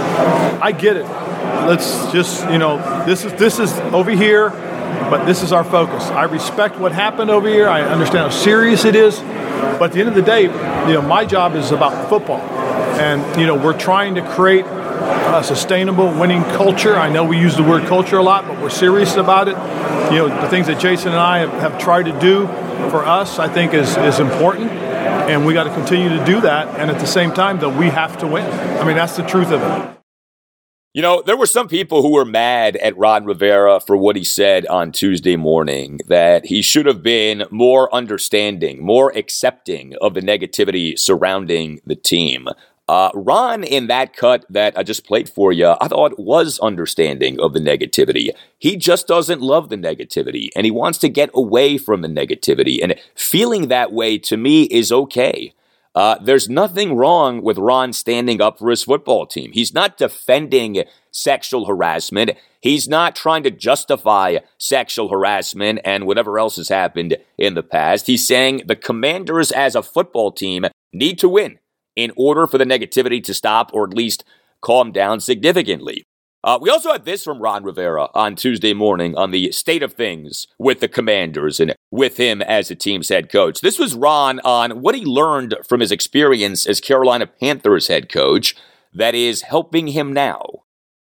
I get it. Let's just, you know, this is this is over here, but this is our focus. I respect what happened over here. I understand how serious it is, But at the end of the day, you know, my job is about football. And, you know, we're trying to create a sustainable winning culture. I know we use the word culture a lot, but we're serious about it. You know, the things that Jason and I have, have tried to do for us, I think, is, is important. And we got to continue to do that. And at the same time, though, we have to win. I mean, that's the truth of it. You know, there were some people who were mad at Ron Rivera for what he said on Tuesday morning, that he should have been more understanding, more accepting of the negativity surrounding the team. Uh, Ron, in that cut that I just played for you, I thought was understanding of the negativity. He just doesn't love the negativity, and he wants to get away from the negativity. And feeling that way, to me, is okay. Uh, there's nothing wrong with Ron standing up for his football team. He's not defending sexual harassment. He's not trying to justify sexual harassment and whatever else has happened in the past. He's saying the Commanders as a football team need to win in order for the negativity to stop or at least calm down significantly. Uh, we also had this from Ron Rivera on Tuesday morning on the state of things with the Commanders and with him as the team's head coach. This was Ron on what he learned from his experience as Carolina Panthers head coach that is helping him now.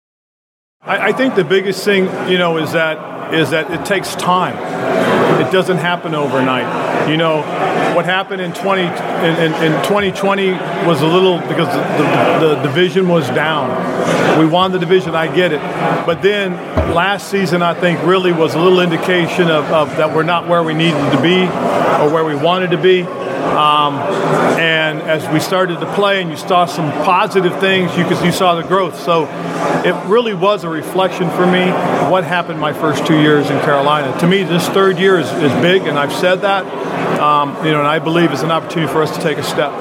I, I think the biggest thing, you know, is that is that it takes time. It doesn't happen overnight. You know, what happened in twenty in, in, in twenty twenty was a little because the, the, the division was down. We won the division, I get it. But then last season, I think, really was a little indication of, of that we're not where we needed to be or where we wanted to be. Um, and as we started to play and you saw some positive things, you could, you saw the growth. So it really was a reflection for me of what happened my first two years in Carolina. To me, this third year is, is big, and I've said that. Um, you know, and I believe it's an opportunity for us to take a step.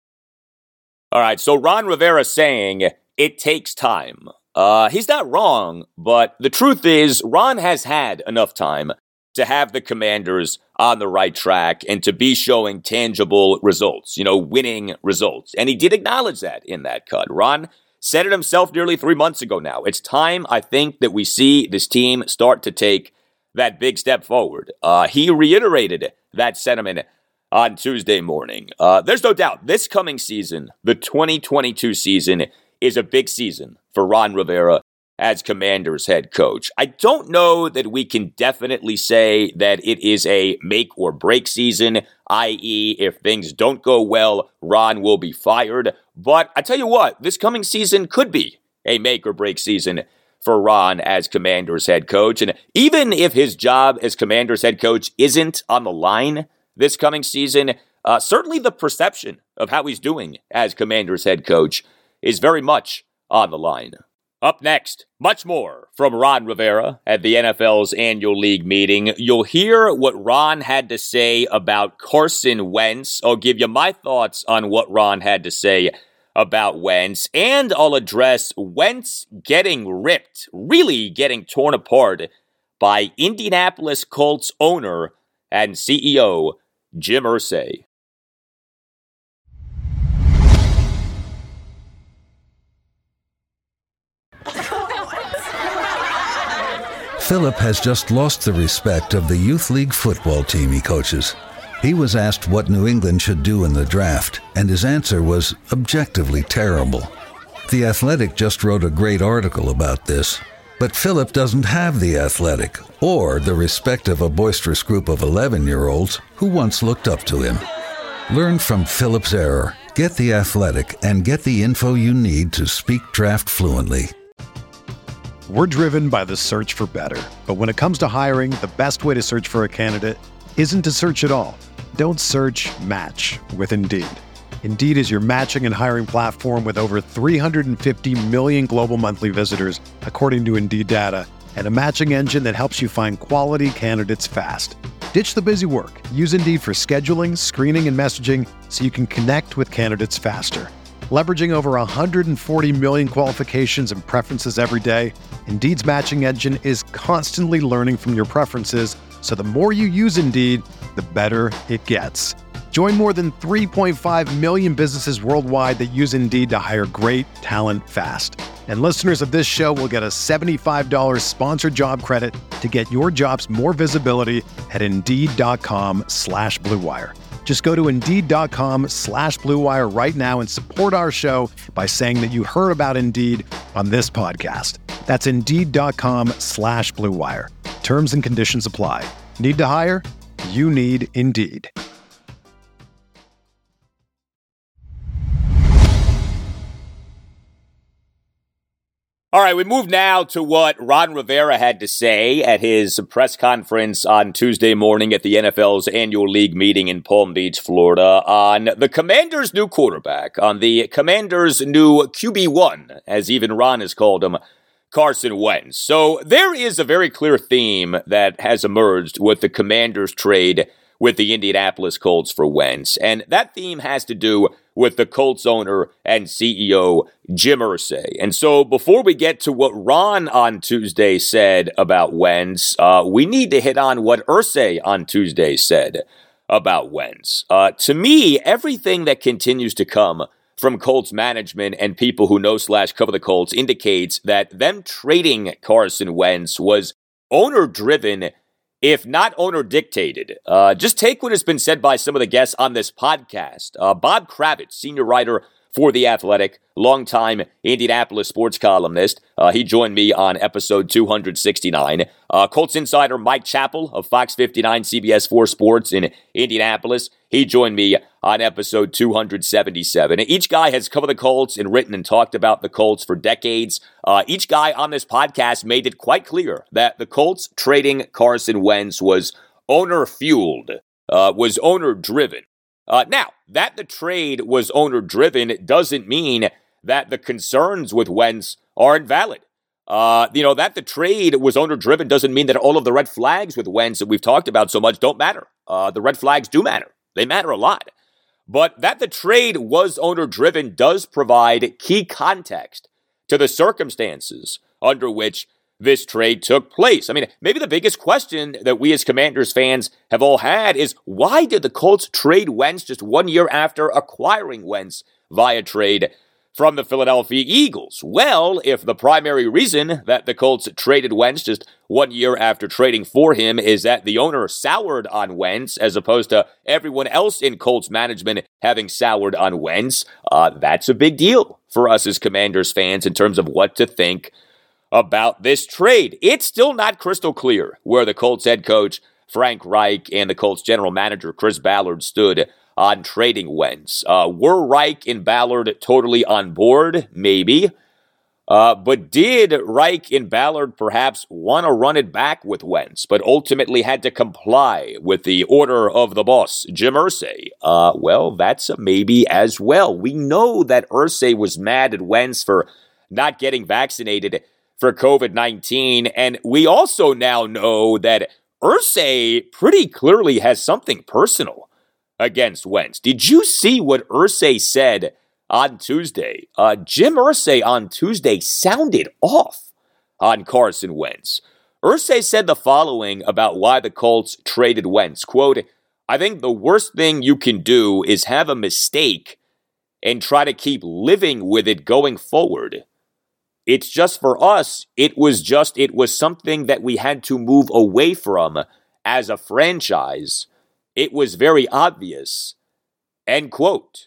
All right, so Ron Rivera saying it takes time. Uh, he's not wrong, but the truth is Ron has had enough time to have the Commanders on the right track and to be showing tangible results, you know, winning results. And he did acknowledge that in that cut. Ron said it himself nearly three months ago now. It's time, I think, that we see this team start to take that big step forward. Uh, he reiterated that sentiment on Tuesday morning. Uh, there's no doubt this coming season, the twenty twenty-two season, is a big season for Ron Rivera as Commanders head coach. I don't know that we can definitely say that it is a make or break season, that is if things don't go well, Ron will be fired. But I tell you what, this coming season could be a make or break season for Ron as Commanders head coach. And even if his job as Commanders head coach isn't on the line this coming season, uh, certainly the perception of how he's doing as Commanders head coach is very much on the line. Up next, much more from Ron Rivera at the N F L's annual league meeting. You'll hear what Ron had to say about Carson Wentz. I'll give you my thoughts on what Ron had to say about Wentz, and I'll address Wentz getting ripped, really getting torn apart by Indianapolis Colts owner and C E O Jim Irsay. Philip has just lost the respect of the youth league football team he coaches. He was asked what New England should do in the draft, and his answer was objectively terrible. The Athletic just wrote a great article about this, but Philip doesn't have the Athletic or the respect of a boisterous group of eleven-year-olds who once looked up to him. Learn from Philip's error, get the Athletic, and get the info you need to speak draft fluently. We're driven by the search for better. But when it comes to hiring, the best way to search for a candidate isn't to search at all. Don't search, match with Indeed. Indeed is your matching and hiring platform with over three hundred fifty million global monthly visitors, according to Indeed data, and a matching engine that helps you find quality candidates fast. Ditch the busy work. Use Indeed for scheduling, screening, and messaging so you can connect with candidates faster. Leveraging over one hundred forty million qualifications and preferences every day, Indeed's matching engine is constantly learning from your preferences, so the more you use Indeed, the better it gets. Join more than three point five million businesses worldwide that use Indeed to hire great talent fast. And listeners of this show will get a seventy-five dollars sponsored job credit to get your jobs more visibility at Indeed.com slash Blue Wire. Just go to Indeed.com slash Blue Wire right now and support our show by saying that you heard about Indeed on this podcast. That's Indeed.com slash Blue Wire. Terms and conditions apply. Need to hire? You need Indeed. All right, we move now to what Ron Rivera had to say at his press conference on Tuesday morning at the N F L's annual league meeting in Palm Beach, Florida, on the Commanders' new quarterback, on the Commanders' new Q B one, as even Ron has called him, Carson Wentz. So there is a very clear theme that has emerged with the Commanders' trade with the Indianapolis Colts for Wentz, and that theme has to do with the Colts owner and C E O, Jim Irsay. And so before we get to what Ron on Tuesday said about Wentz, uh, we need to hit on what Irsay on Tuesday said about Wentz. Uh, to me, everything that continues to come from Colts management and people who know slash cover the Colts indicates that them trading Carson Wentz was owner-driven, if not owner-dictated. Uh, just take what has been said by some of the guests on this podcast. Uh, Bob Kravitz, senior writer for The Athletic, longtime Indianapolis sports columnist. Uh, he joined me on episode two sixty-nine. Uh, Colts insider Mike Chappell of Fox fifty-nine C B S four Sports in Indianapolis. He joined me on episode two seventy-seven. Each guy has covered the Colts and written and talked about the Colts for decades. Uh, each guy on this podcast made it quite clear that the Colts trading Carson Wentz was owner-fueled, uh, was owner-driven. Uh, now, that the trade was owner-driven doesn't mean that the concerns with Wentz are invalid. Uh, you know, that the trade was owner-driven doesn't mean that all of the red flags with Wentz that we've talked about so much don't matter. Uh, the red flags do matter. They matter a lot. But that the trade was owner-driven does provide key context to the circumstances under which this trade took place. I mean, maybe the biggest question that we as Commanders fans have all had is, why did the Colts trade Wentz just one year after acquiring Wentz via trade from the Philadelphia Eagles? Well, if the primary reason that the Colts traded Wentz just one year after trading for him is that the owner soured on Wentz, as opposed to everyone else in Colts management having soured on Wentz, uh, that's a big deal for us as Commanders fans in terms of what to think about this trade. It's still not crystal clear where the Colts head coach Frank Reich and the Colts general manager Chris Ballard stood on trading Wentz. Uh, were Reich and Ballard totally on board? Maybe. Uh, but did Reich and Ballard perhaps want to run it back with Wentz, but ultimately had to comply with the order of the boss, Jim Irsay? Uh, well, that's a maybe as well. We know that Irsay was mad at Wentz for not getting vaccinated for covid nineteen, and we also now know that Irsay pretty clearly has something personal against Wentz. Did you see what Irsay said on Tuesday? Uh, Jim Irsay on Tuesday sounded off on Carson Wentz. Irsay said the following about why the Colts traded Wentz. Quote, "I think the worst thing you can do is have a mistake and try to keep living with it going forward. It's just for us, it was just, it was something that we had to move away from as a franchise. It was very obvious." End quote.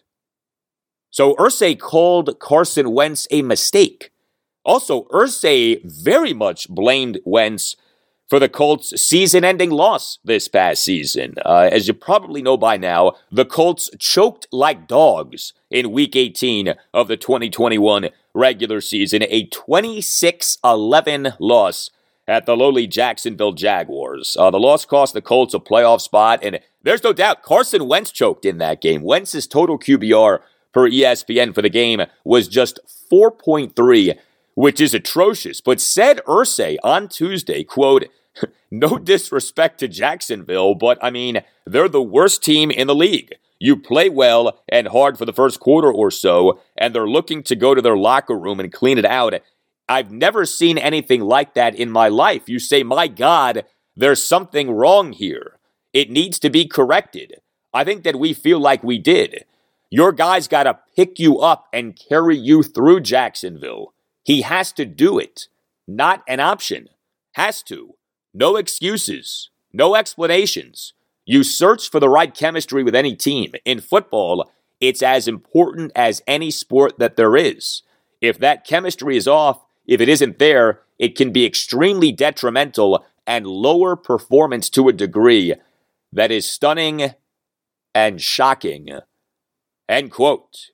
So Irsay called Carson Wentz a mistake. Also, Irsay very much blamed Wentz for the Colts' season-ending loss this past season. Uh, as you probably know by now, the Colts choked like dogs in Week eighteen of the twenty twenty-one regular season, a twenty-six eleven loss at the lowly Jacksonville Jaguars. Uh, the loss cost the Colts a playoff spot, and there's no doubt Carson Wentz choked in that game. Wentz's total Q B R per E S P N for the game was just four point three, which is atrocious. But said Irsay on Tuesday, quote, "No disrespect to Jacksonville, but I mean, they're the worst team in the league. You play well and hard for the first quarter or so, and they're looking to go to their locker room and clean it out. I've never seen anything like that in my life. You say, my God, there's something wrong here. It needs to be corrected. I think that we feel like we did. Your guy's got to pick you up and carry you through Jacksonville. He has to do it. Not an option. Has to. No excuses. No explanations. You search for the right chemistry with any team. In football, it's as important as any sport that there is. If that chemistry is off, if it isn't there, it can be extremely detrimental and lower performance to a degree that is stunning and shocking. End quote.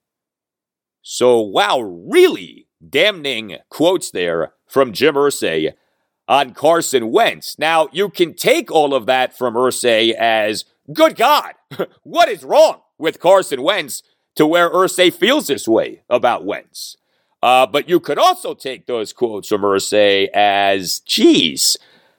So, wow, really damning quotes there from Jim Irsay on Carson Wentz. Now, you can take all of that from Irsay as, good God, what is wrong with Carson Wentz to where Irsay feels this way about Wentz? Uh, but you could also take those quotes from Irsay as, geez,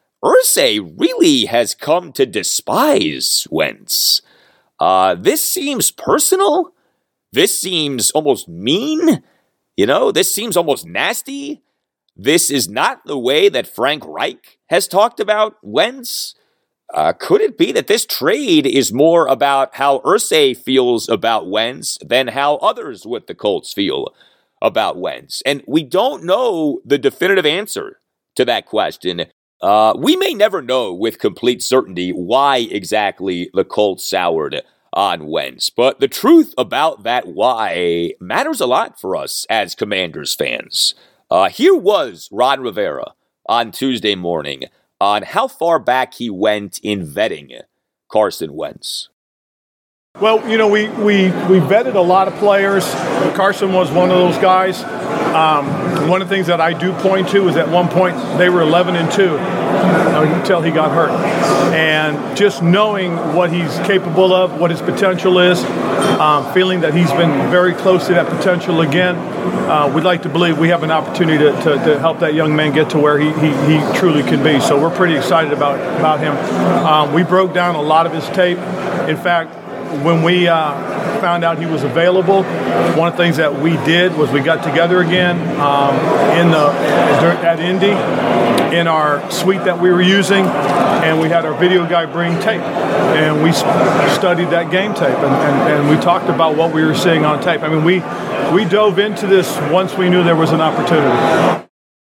Irsay really has come to despise Wentz. Uh, this seems personal. This seems almost mean. You know, this seems almost nasty. This is not the way that Frank Reich has talked about Wentz. Uh, could it be that this trade is more about how Irsay feels about Wentz than how others with the Colts feel about Wentz? And we don't know the definitive answer to that question. Uh, we may never know with complete certainty why exactly the Colts soured on Wentz. But the truth about that why matters a lot for us as Commanders fans. Uh, here was Ron Rivera on Tuesday morning on how far back he went in vetting Carson Wentz. Well, you know, we, we, we vetted a lot of players. Carson was one of those guys. Um, one of the things that I do point to is at one point they were eleven and two until he got hurt. And just knowing what he's capable of, what his potential is, um, feeling that he's been very close to that potential again, uh, we'd like to believe we have an opportunity to, to, to help that young man get to where he, he, he truly can be. So we're pretty excited about, about him. Um, we broke down a lot of his tape. In fact, when we uh, found out he was available, one of the things that we did was we got together again um, in the at Indy in our suite that we were using, and we had our video guy bring tape, and we studied that game tape, and, and, and we talked about what we were seeing on tape. I mean, we we dove into this once we knew there was an opportunity.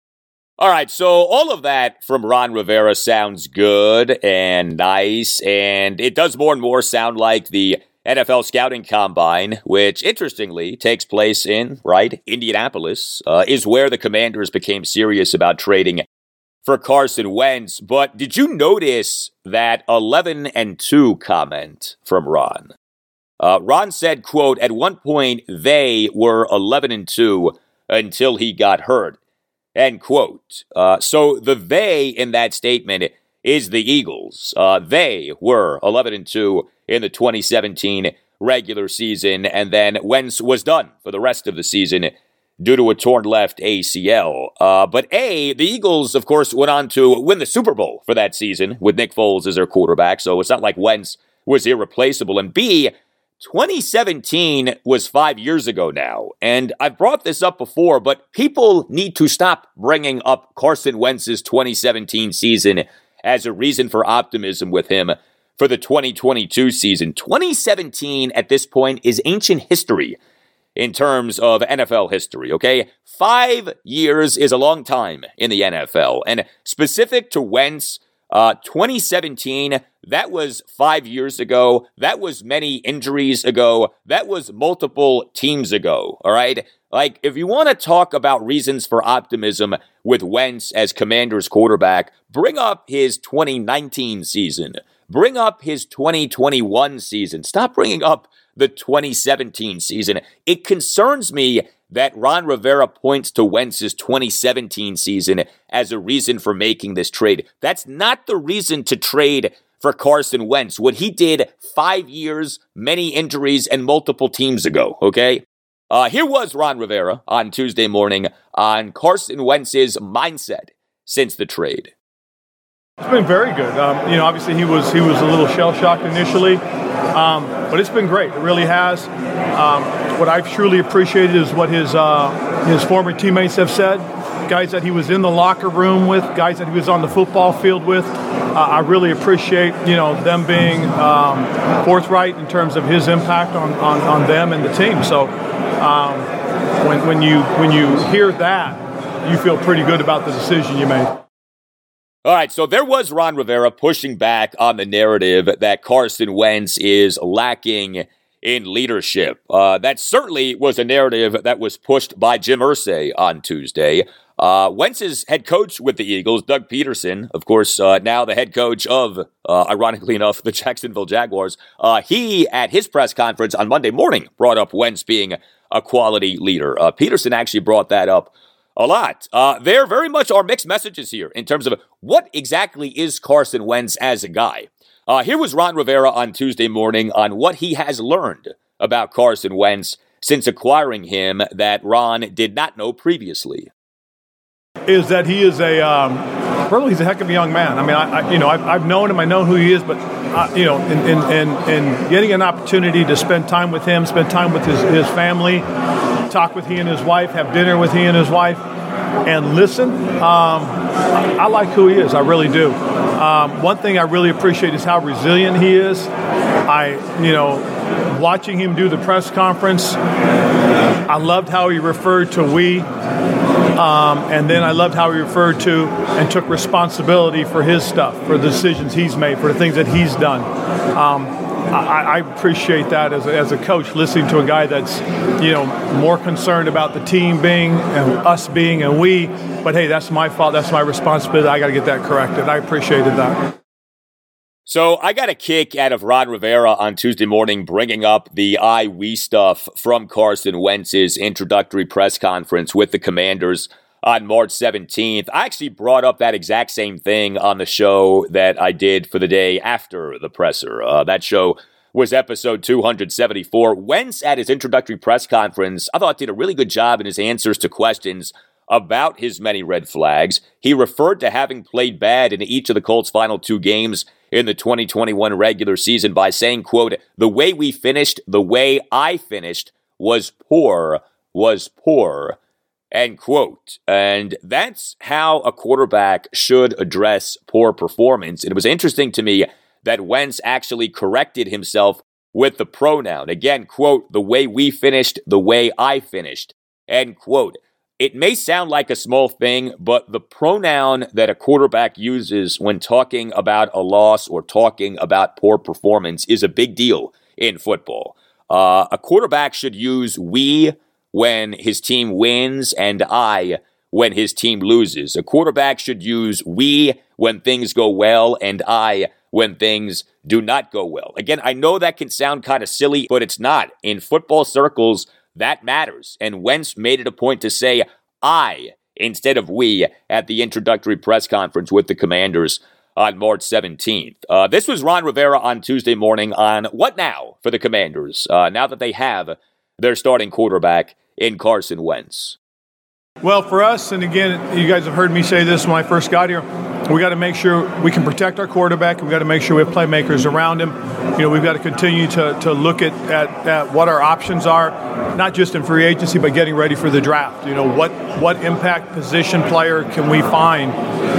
All right, so all of that from Ron Rivera sounds good and nice, and it does more and more sound like the N F L Scouting Combine, which interestingly takes place in, right, Indianapolis, uh, is where the Commanders became serious about trading for Carson Wentz. But did you notice that eleven and two comment from Ron? Uh, Ron said, quote, at one point they were eleven and two until he got hurt. End quote. Uh, so the they in that statement is the Eagles. Uh, they were eleven and two in the twenty seventeen regular season, and then Wentz was done for the rest of the season due to a torn left A C L. Uh, but A, the Eagles, of course, went on to win the Super Bowl for that season with Nick Foles as their quarterback, so it's not like Wentz was irreplaceable. And B, twenty seventeen was five years ago now, and I've brought this up before, but people need to stop bringing up Carson Wentz's twenty seventeen season as a reason for optimism with him for the twenty twenty-two season. twenty seventeen at this point is ancient history in terms of N F L history, okay? Five years is a long time in the N F L, and specific to Wentz, Uh, twenty seventeen, that was five years ago. That was many injuries ago. That was multiple teams ago, all right? Like, if you want to talk about reasons for optimism with Wentz as Commanders quarterback, bring up his twenty nineteen season. Bring up his twenty twenty-one season. Stop bringing up the twenty seventeen season. It concerns me that Ron Rivera points to Wentz's twenty seventeen season as a reason for making this trade. That's not the reason to trade for Carson Wentz. What he did five years, many injuries, and multiple teams ago, okay? Uh, here was Ron Rivera on Tuesday morning on Carson Wentz's mindset since the trade. It's been very good. Um, you know, obviously he was he was a little shell-shocked initially, um, but it's been great. It really has. Um, what I've truly appreciated is what his uh, his former teammates have said, guys that he was in the locker room with, guys that he was on the football field with. Uh, I really appreciate, you know, them being um, forthright in terms of his impact on, on, on them and the team. So um, when when you when you hear that, you feel pretty good about the decision you made. All right, so there was Ron Rivera pushing back on the narrative that Carson Wentz is lacking in leadership. Uh, that certainly was a narrative that was pushed by Jim Irsay on Tuesday. Uh, Wentz's head coach with the Eagles, Doug Peterson, of course, uh, now the head coach of, uh, ironically enough, the Jacksonville Jaguars, uh, he, at his press conference on Monday morning, brought up Wentz being a quality leader. Uh, Peterson actually brought that up a lot. Uh, there very much are mixed messages here in terms of what exactly is Carson Wentz as a guy. Uh, here was Ron Rivera on Tuesday morning on what he has learned about Carson Wentz since acquiring him that Ron did not know previously. Is that he is a, um, first he's a heck of a young man. I mean, I, I you know, I've, I've known him, I know who he is, but, uh, you know, in, in, in, in getting an opportunity to spend time with him, spend time with his, his family, talk with he and his wife, have dinner with he and his wife, and listen, um, I, I like who he is. I really do. Um, one thing I really appreciate is how resilient he is. I, you know, watching him do the press conference, I loved how he referred to we. Um, and then I loved how he referred to and took responsibility for his stuff, for the decisions he's made, for the things that he's done. Um, I, I appreciate that as a, as a coach, listening to a guy that's, you know, more concerned about the team being and us being and we. But hey, that's my fault. That's my responsibility. I got to get that corrected. I appreciated that. So I got a kick out of Ron Rivera on Tuesday morning bringing up the I, we stuff from Carson Wentz's introductory press conference with the Commanders on March seventeenth. I actually brought up that exact same thing on the show that I did for the day after the presser. Uh, that show was episode two seventy-four. Wentz, at his introductory press conference, I thought did a really good job in his answers to questions about his many red flags. He referred to having played bad in each of the Colts' final two games in the twenty twenty-one regular season by saying, quote, "The way we finished, the way I finished was poor, was poor," end quote. And that's how a quarterback should address poor performance. And it was interesting to me that Wentz actually corrected himself with the pronoun. Again, quote, "The way we finished, the way I finished," end quote. It may sound like a small thing, but the pronoun that a quarterback uses when talking about a loss or talking about poor performance is a big deal in football. Uh, a quarterback should use we when his team wins and I when his team loses. A quarterback should use we when things go well and I when things do not go well. Again, I know that can sound kind of silly, but it's not. In football circles, that matters. And Wentz made it a point to say I instead of we at the introductory press conference with the Commanders on March seventeenth. Uh, this was Ron Rivera on Tuesday morning on what now for the Commanders, uh, now that they have their starting quarterback in Carson Wentz. Well, for us, and again, you guys have heard me say this when I first got here, we got to make sure we can protect our quarterback. We've got to make sure we have playmakers around him. You know, we've got to continue to, to look at, at, at what our options are, not just in free agency, but getting ready for the draft. You know, what, what impact position player can we find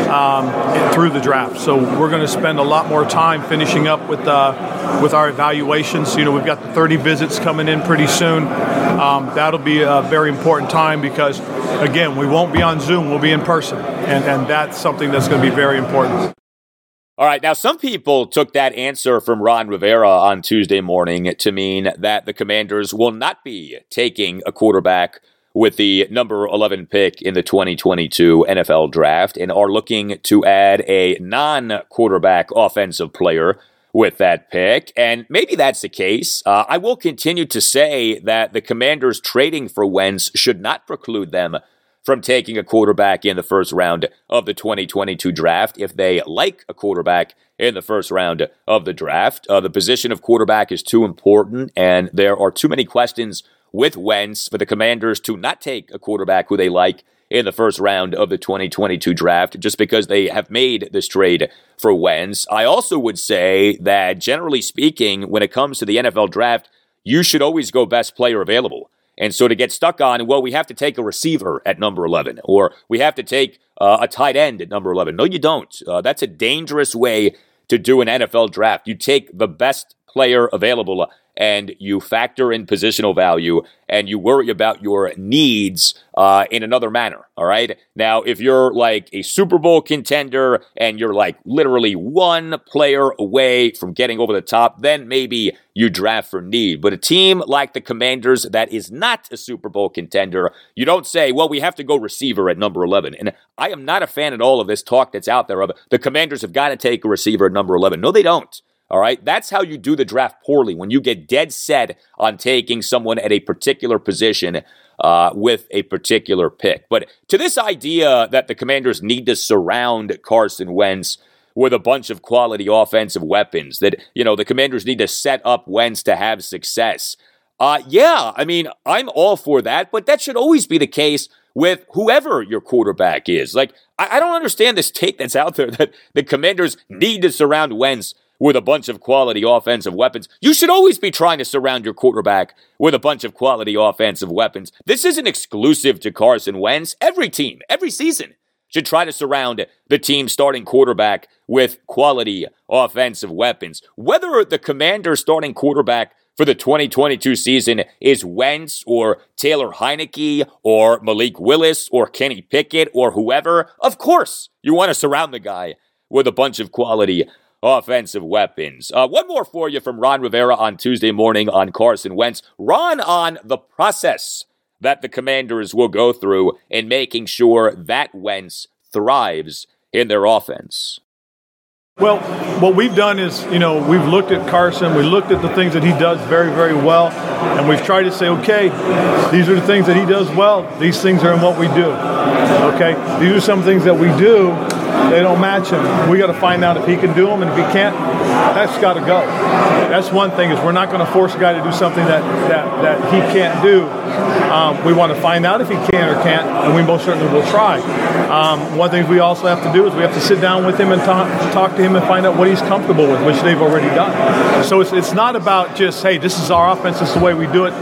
um, through the draft? So we're going to spend a lot more time finishing up with uh, with our evaluations. You know, we've got the thirty visits coming in pretty soon. Um, that'll be a very important time because, again, we won't be on Zoom. We'll be in person. And, and that's something that's going to be very important. All right, now some people took that answer from Ron Rivera on Tuesday morning to mean that the Commanders will not be taking a quarterback with the number eleven pick in the twenty twenty-two N F L Draft and are looking to add a non-quarterback offensive player with that pick. And maybe that's the case. Uh, I will continue to say that the Commanders trading for Wentz should not preclude them from taking a quarterback in the first round of the twenty twenty-two draft if they like a quarterback in the first round of the draft. Uh, the position of quarterback is too important, and there are too many questions with Wentz for the Commanders to not take a quarterback who they like in the first round of the twenty twenty-two draft just because they have made this trade for Wentz. I also would say that, generally speaking, when it comes to the N F L draft, you should always go best player available. And so to get stuck on, well, we have to take a receiver at number eleven, or we have to take uh, a tight end at number eleven. No, you don't. Uh, that's a dangerous way to do an N F L draft. You take the best player available and you factor in positional value and you worry about your needs uh, in another manner, all right? Now, if you're like a Super Bowl contender and you're like literally one player away from getting over the top, then maybe you draft for need. But a team like the Commanders that is not a Super Bowl contender, you don't say, well, we have to go receiver at number eleven. And I am not a fan at all of this talk that's out there of the Commanders have got to take a receiver at number eleven. No, they don't. All right, that's how you do the draft poorly, when you get dead set on taking someone at a particular position uh, with a particular pick. But to this idea that the Commanders need to surround Carson Wentz with a bunch of quality offensive weapons, that, you know, the Commanders need to set up Wentz to have success. Uh, yeah, I mean, I'm all for that, but that should always be the case with whoever your quarterback is. Like, I, I don't understand this take that's out there that the Commanders need to surround Wentz with a bunch of quality offensive weapons. You should always be trying to surround your quarterback with a bunch of quality offensive weapons. This isn't exclusive to Carson Wentz. Every team, every season, should try to surround the team's starting quarterback with quality offensive weapons. Whether the Commander's starting quarterback for the twenty twenty-two season is Wentz or Taylor Heineke or Malik Willis or Kenny Pickett or whoever, of course you want to surround the guy with a bunch of quality offensive weapons. Uh, one more for you from Ron Rivera on Tuesday morning on Carson Wentz. Ron on the process that the Commanders will go through in making sure that Wentz thrives in their offense. Well, what we've done is, you know, we've looked at Carson, we looked at the things that he does very, very well, and we've tried to say, okay, these are the things that he does well. These things are in what we do. Okay? These are some things that we do. They don't match him. We got to find out if he can do them, and if he can't, that's got to go. That's one thing, is we're not going to force a guy to do something that that, that he can't do. Um, we want to find out if he can or can't, and we most certainly will try. Um, one thing we also have to do is we have to sit down with him and talk, talk to him and find out what he's comfortable with, which they've already done. So it's it's not about just, hey, this is our offense, this is the way we do it.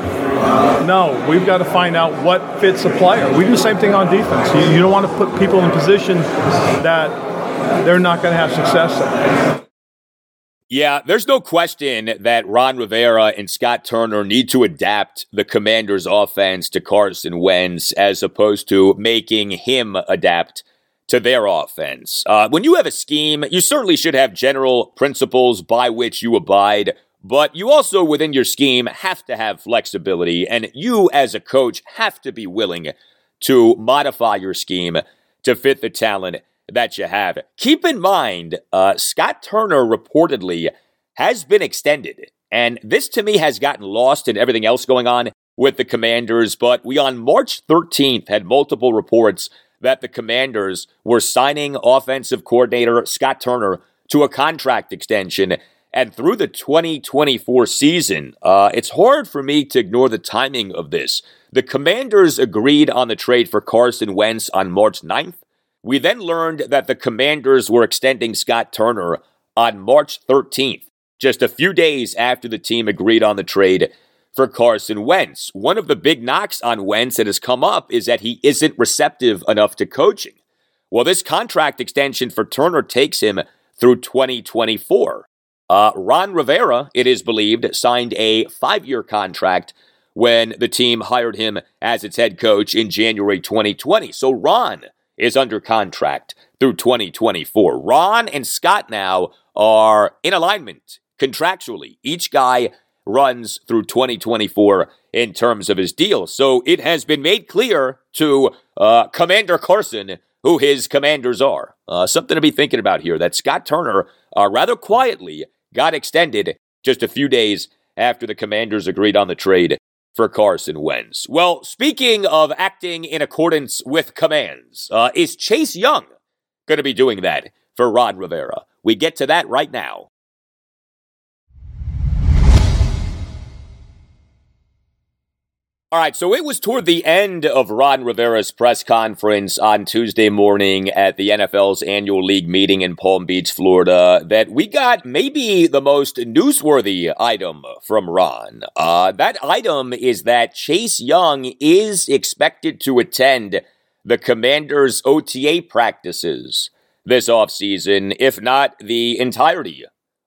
No, we've got to find out what fits a player. We do the same thing on defense. You, you don't want to put people in positions that they're not going to have success in. Yeah, there's no question that Ron Rivera and Scott Turner need to adapt the Commanders' offense to Carson Wentz as opposed to making him adapt to their offense. Uh, when you have a scheme, you certainly should have general principles by which you abide, but you also, within your scheme, have to have flexibility, and you, as a coach, have to be willing to modify your scheme to fit the talent that you have. Keep in mind, uh, Scott Turner reportedly has been extended, and this to me has gotten lost in everything else going on with the Commanders, but we on March thirteenth had multiple reports that the Commanders were signing offensive coordinator Scott Turner to a contract extension, and through the twenty twenty-four season, uh, it's hard for me to ignore the timing of this. The Commanders agreed on the trade for Carson Wentz on March ninth. We then learned that the Commanders were extending Scott Turner on March thirteenth, just a few days after the team agreed on the trade for Carson Wentz. One of the big knocks on Wentz that has come up is that he isn't receptive enough to coaching. Well, this contract extension for Turner takes him through twenty twenty-four. Uh, Ron Rivera, it is believed, signed a five-year contract when the team hired him as its head coach in January twenty twenty. So Ron is under contract through twenty twenty-four. Ron and Scott now are in alignment contractually. Each guy runs through twenty twenty-four in terms of his deal. So it has been made clear to uh, Commander Carson who his commanders are. Uh, something to be thinking about here, that Scott Turner uh, rather quietly got extended just a few days after the Commanders agreed on the trade for Carson Wentz. Well, speaking of acting in accordance with commands, uh, is Chase Young going to be doing that for Ron Rivera? We get to that right now. All right, so it was toward the end of Ron Rivera's press conference on Tuesday morning at the N F L's annual league meeting in Palm Beach, Florida, that we got maybe the most newsworthy item from Ron. Uh, that item is that Chase Young is expected to attend the Commanders' O T A practices this offseason, if not the entirety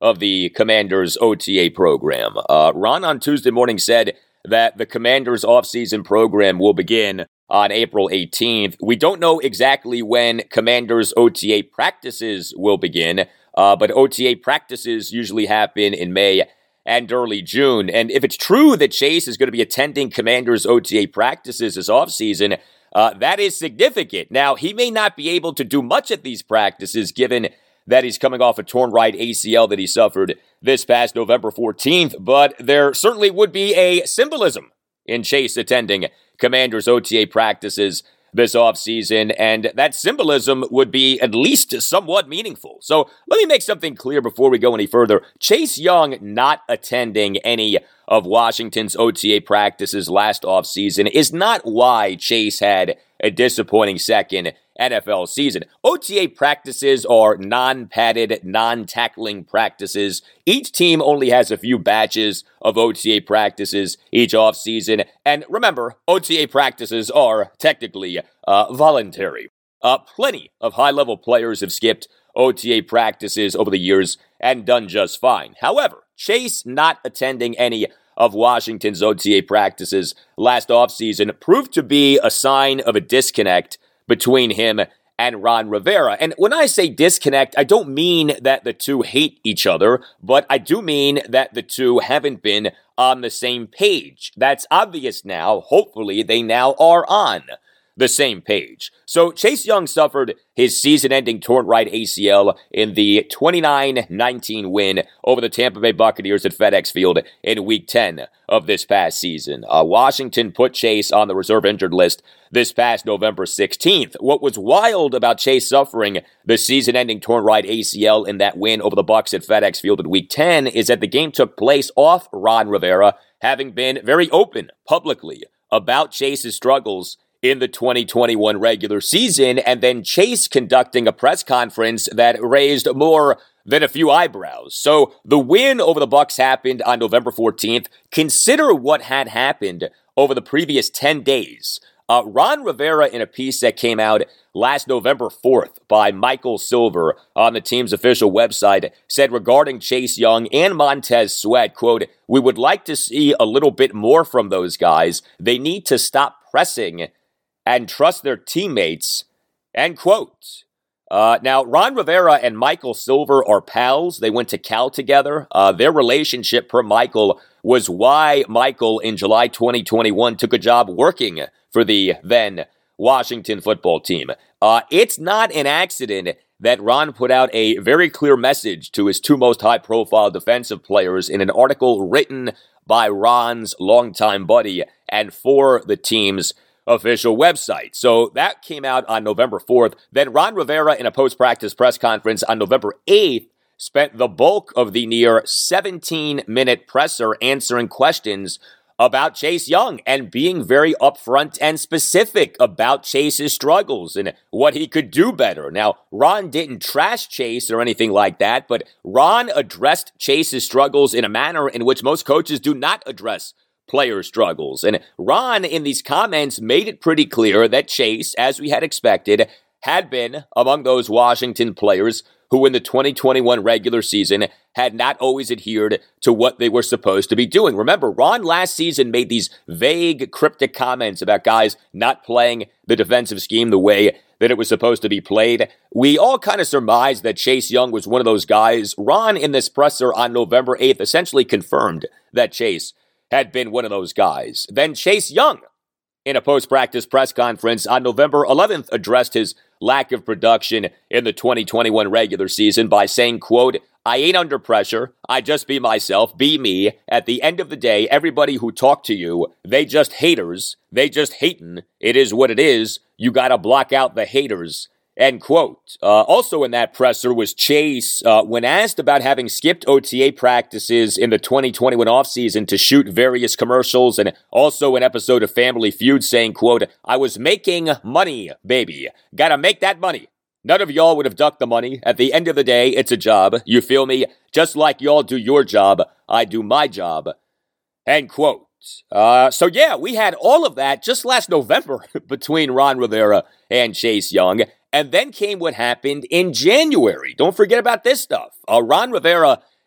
of the Commanders' O T A program. Uh, Ron on Tuesday morning said that the Commanders' offseason program will begin on April eighteenth. We don't know exactly when Commanders' O T A practices will begin, uh, but O T A practices usually happen in May and early June. And if it's true that Chase is going to be attending Commanders' O T A practices this offseason, uh, that is significant. Now, he may not be able to do much at these practices given that he's coming off a torn right A C L that he suffered this past November fourteenth, but there certainly would be a symbolism in Chase attending Commanders' O T A practices this offseason, and that symbolism would be at least somewhat meaningful. So let me make something clear before we go any further. Chase Young not attending any of Washington's O T A practices last offseason is not why Chase had a disappointing second N F L season. O T A practices are non-padded, non-tackling practices. Each team only has a few batches of O T A practices each offseason. And remember, O T A practices are technically uh, voluntary. Uh, plenty of high-level players have skipped O T A practices over the years and done just fine. However, Chase not attending any of Washington's O T A practices last offseason proved to be a sign of a disconnect between him and Ron Rivera. And when I say disconnect, I don't mean that the two hate each other, but I do mean that the two haven't been on the same page. That's obvious now. Hopefully, they now are on the same page. So Chase Young suffered his season-ending torn right A C L in the twenty-nine nineteen win over the Tampa Bay Buccaneers at FedEx Field in Week ten of this past season. Uh, Washington put Chase on the reserve injured list this past November sixteenth. What was wild about Chase suffering the season-ending torn right A C L in that win over the Bucs at FedEx Field in Week ten is that the game took place off Ron Rivera, having been very open publicly about Chase's struggles in the twenty twenty-one regular season, and then Chase conducting a press conference that raised more than a few eyebrows. So the win over the Bucs happened on November fourteenth. Consider what had happened over the previous ten days. Uh, Ron Rivera, in a piece that came out last November fourth by Michael Silver on the team's official website, said regarding Chase Young and Montez Sweat, quote, "We would like to see a little bit more from those guys. They need to stop pressing and trust their teammates," end quote. Uh, now, Ron Rivera and Michael Silver are pals. They went to Cal together. Uh, their relationship, per Michael, was why Michael in July twenty twenty-one took a job working for the then Washington football team. Uh, it's not an accident that Ron put out a very clear message to his two most high-profile defensive players in an article written by Ron's longtime buddy and for the team's official website. So that came out on November fourth. Then Ron Rivera, in a post-practice press conference on November eighth, spent the bulk of the near seventeen-minute presser answering questions about Chase Young and being very upfront and specific about Chase's struggles and what he could do better. Now, Ron didn't trash Chase or anything like that, but Ron addressed Chase's struggles in a manner in which most coaches do not address player struggles. And Ron, in these comments, made it pretty clear that Chase, as we had expected, had been among those Washington players who in the twenty twenty-one regular season had not always adhered to what they were supposed to be doing. Remember, Ron last season made these vague, cryptic comments about guys not playing the defensive scheme the way that it was supposed to be played. We all kind of surmised that Chase Young was one of those guys. Ron, in this presser on November eighth, essentially confirmed that Chase had been one of those guys. Then Chase Young, in a post-practice press conference on November eleventh, addressed his lack of production in the twenty twenty-one regular season by saying, quote, "I ain't under pressure. I just be myself, be me. At the end of the day, everybody who talked to you, they just haters. They just hatin'. It is what it is. You gotta block out the haters." End quote. Uh, also in that presser was Chase, uh, when asked about having skipped O T A practices in the twenty twenty-one offseason to shoot various commercials and also an episode of Family Feud saying, quote, "I was making money, baby. Gotta make that money. None of y'all would have ducked the money. At the end of the day, it's a job. You feel me? Just like y'all do your job, I do my job." End quote. Uh, so yeah, we had all of that just last November between Ron Rivera and Chase Young. And then came what happened in January. Don't forget about this stuff. Uh, Ron Rivera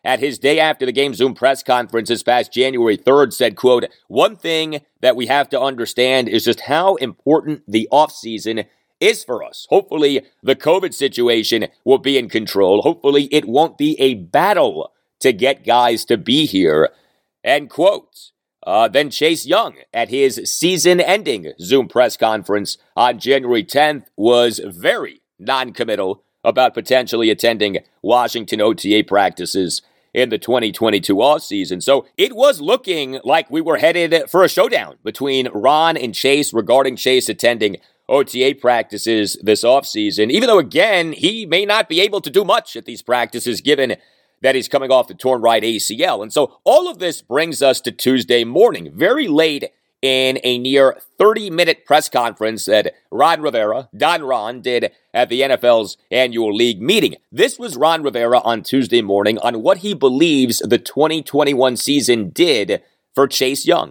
at his day after the game Zoom press conference this past January third said, quote, "One thing that we have to understand is just how important the offseason is for us. Hopefully the COVID situation will be in control. Hopefully it won't be a battle to get guys to be here," end quote. Uh, then Chase Young at his season-ending Zoom press conference on January tenth was very non-committal about potentially attending Washington O T A practices in the twenty twenty-two offseason. So it was looking like we were headed for a showdown between Ron and Chase regarding Chase attending O T A practices this offseason, even though, again, he may not be able to do much at these practices given that he's coming off the torn right A C L. And so all of this brings us to Tuesday morning, very late in a near thirty-minute press conference that Ron Rivera, Don Ron, did at the N F L's annual league meeting. This was Ron Rivera on Tuesday morning on what he believes the twenty twenty-one season did for Chase Young.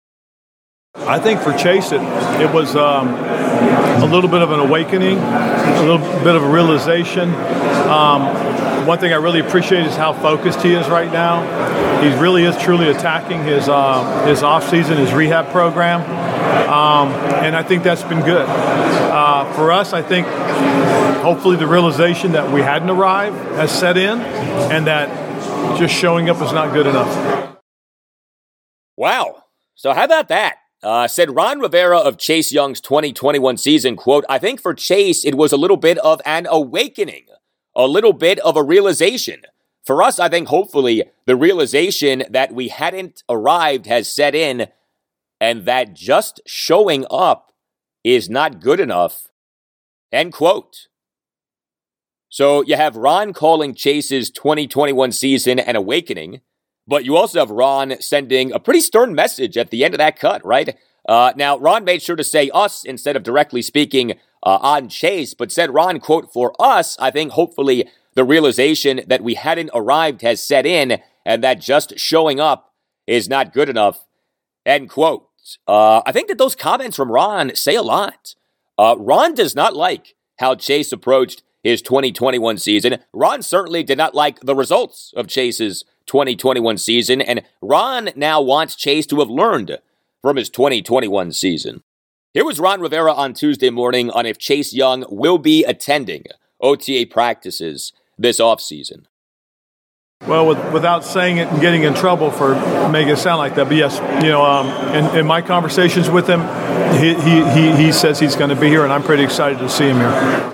I think for Chase, it, it was um, a little bit of an awakening, a little bit of a realization. Um, one thing I really appreciate is how focused he is right now. He really is truly attacking his uh, his offseason, his rehab program, um, and I think that's been good. Uh, for us, I think hopefully the realization that we hadn't arrived has set in, and that just showing up is not good enough. Wow. So how about that? Uh, said Ron Rivera of Chase Young's twenty twenty-one season, quote, "I think for Chase, it was a little bit of an awakening, a little bit of a realization. For us, I think hopefully the realization that we hadn't arrived has set in and that just showing up is not good enough," end quote. So you have Ron calling Chase's twenty twenty-one season an awakening, but you also have Ron sending a pretty stern message at the end of that cut, right? Uh, now, Ron made sure to say us instead of directly speaking uh, on Chase, but said Ron, quote, "For us, I think hopefully the realization that we hadn't arrived has set in and that just showing up is not good enough," end quote. Uh, I think that those comments from Ron say a lot. Uh, Ron does not like how Chase approached his twenty twenty-one season. Ron certainly did not like the results of Chase's twenty twenty-one season, and Ron now wants Chase to have learned from his twenty twenty-one season. Here was Ron Rivera on Tuesday morning on if Chase Young will be attending O T A practices this offseason. Well, with, without saying it and getting in trouble for making it sound like that, but yes, you know, um, in, in my conversations with him, he, he, he, he says he's going to be here, and I'm pretty excited to see him here.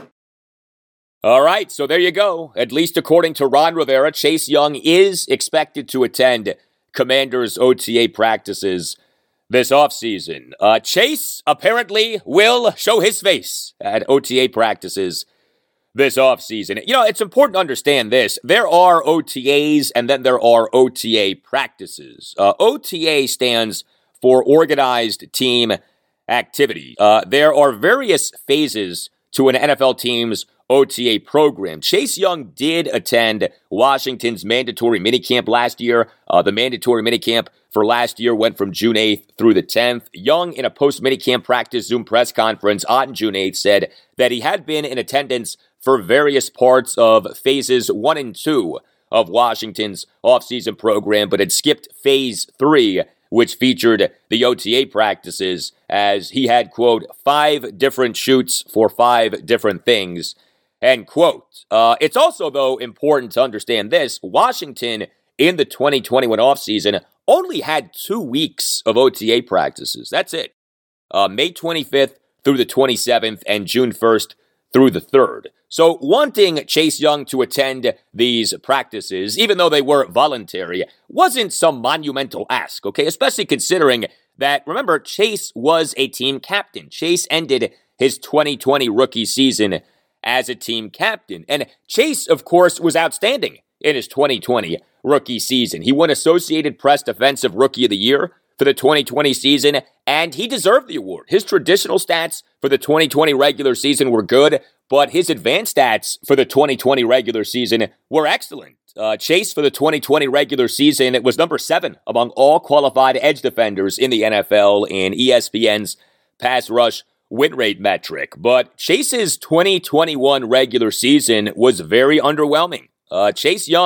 All right, so there you go. At least according to Ron Rivera, Chase Young is expected to attend Commanders O T A practices this offseason. Uh, Chase apparently will show his face at O T A practices this offseason. You know, it's important to understand this. There are O T As and then there are O T A practices. Uh, O T A stands for Organized Team Activity. Uh, there are various phases to an N F L team's O T A program. Chase Young did attend Washington's mandatory minicamp last year. Uh, the mandatory minicamp for last year went from June eighth through the tenth. Young, in a post-minicamp practice Zoom press conference on June eighth, said that he had been in attendance for various parts of phases one and two of Washington's offseason program, but had skipped phase three, which featured the O T A practices, as he had, quote, five different shoots for five different things, end quote. Uh, it's also, though, important to understand this. Washington, in the twenty twenty-one offseason, only had two weeks of O T A practices. That's it. Uh, May twenty-fifth through the twenty-seventh and June first through the third. So wanting Chase Young to attend these practices, even though they were voluntary, wasn't some monumental ask, okay? Especially considering that, remember, Chase was a team captain. Chase ended his twenty twenty rookie season as a team captain. And Chase, of course, was outstanding in his twenty twenty rookie season. He won Associated Press Defensive Rookie of the Year for the twenty twenty season, and he deserved the award. His traditional stats for the twenty twenty regular season were good, but his advanced stats for the twenty twenty regular season were excellent. Uh, Chase, for the twenty twenty regular season, was number seven among all qualified edge defenders in the N F L in E S P N's pass rush win rate metric. But Chase's twenty twenty-one regular season was very underwhelming. Uh, Chase Young,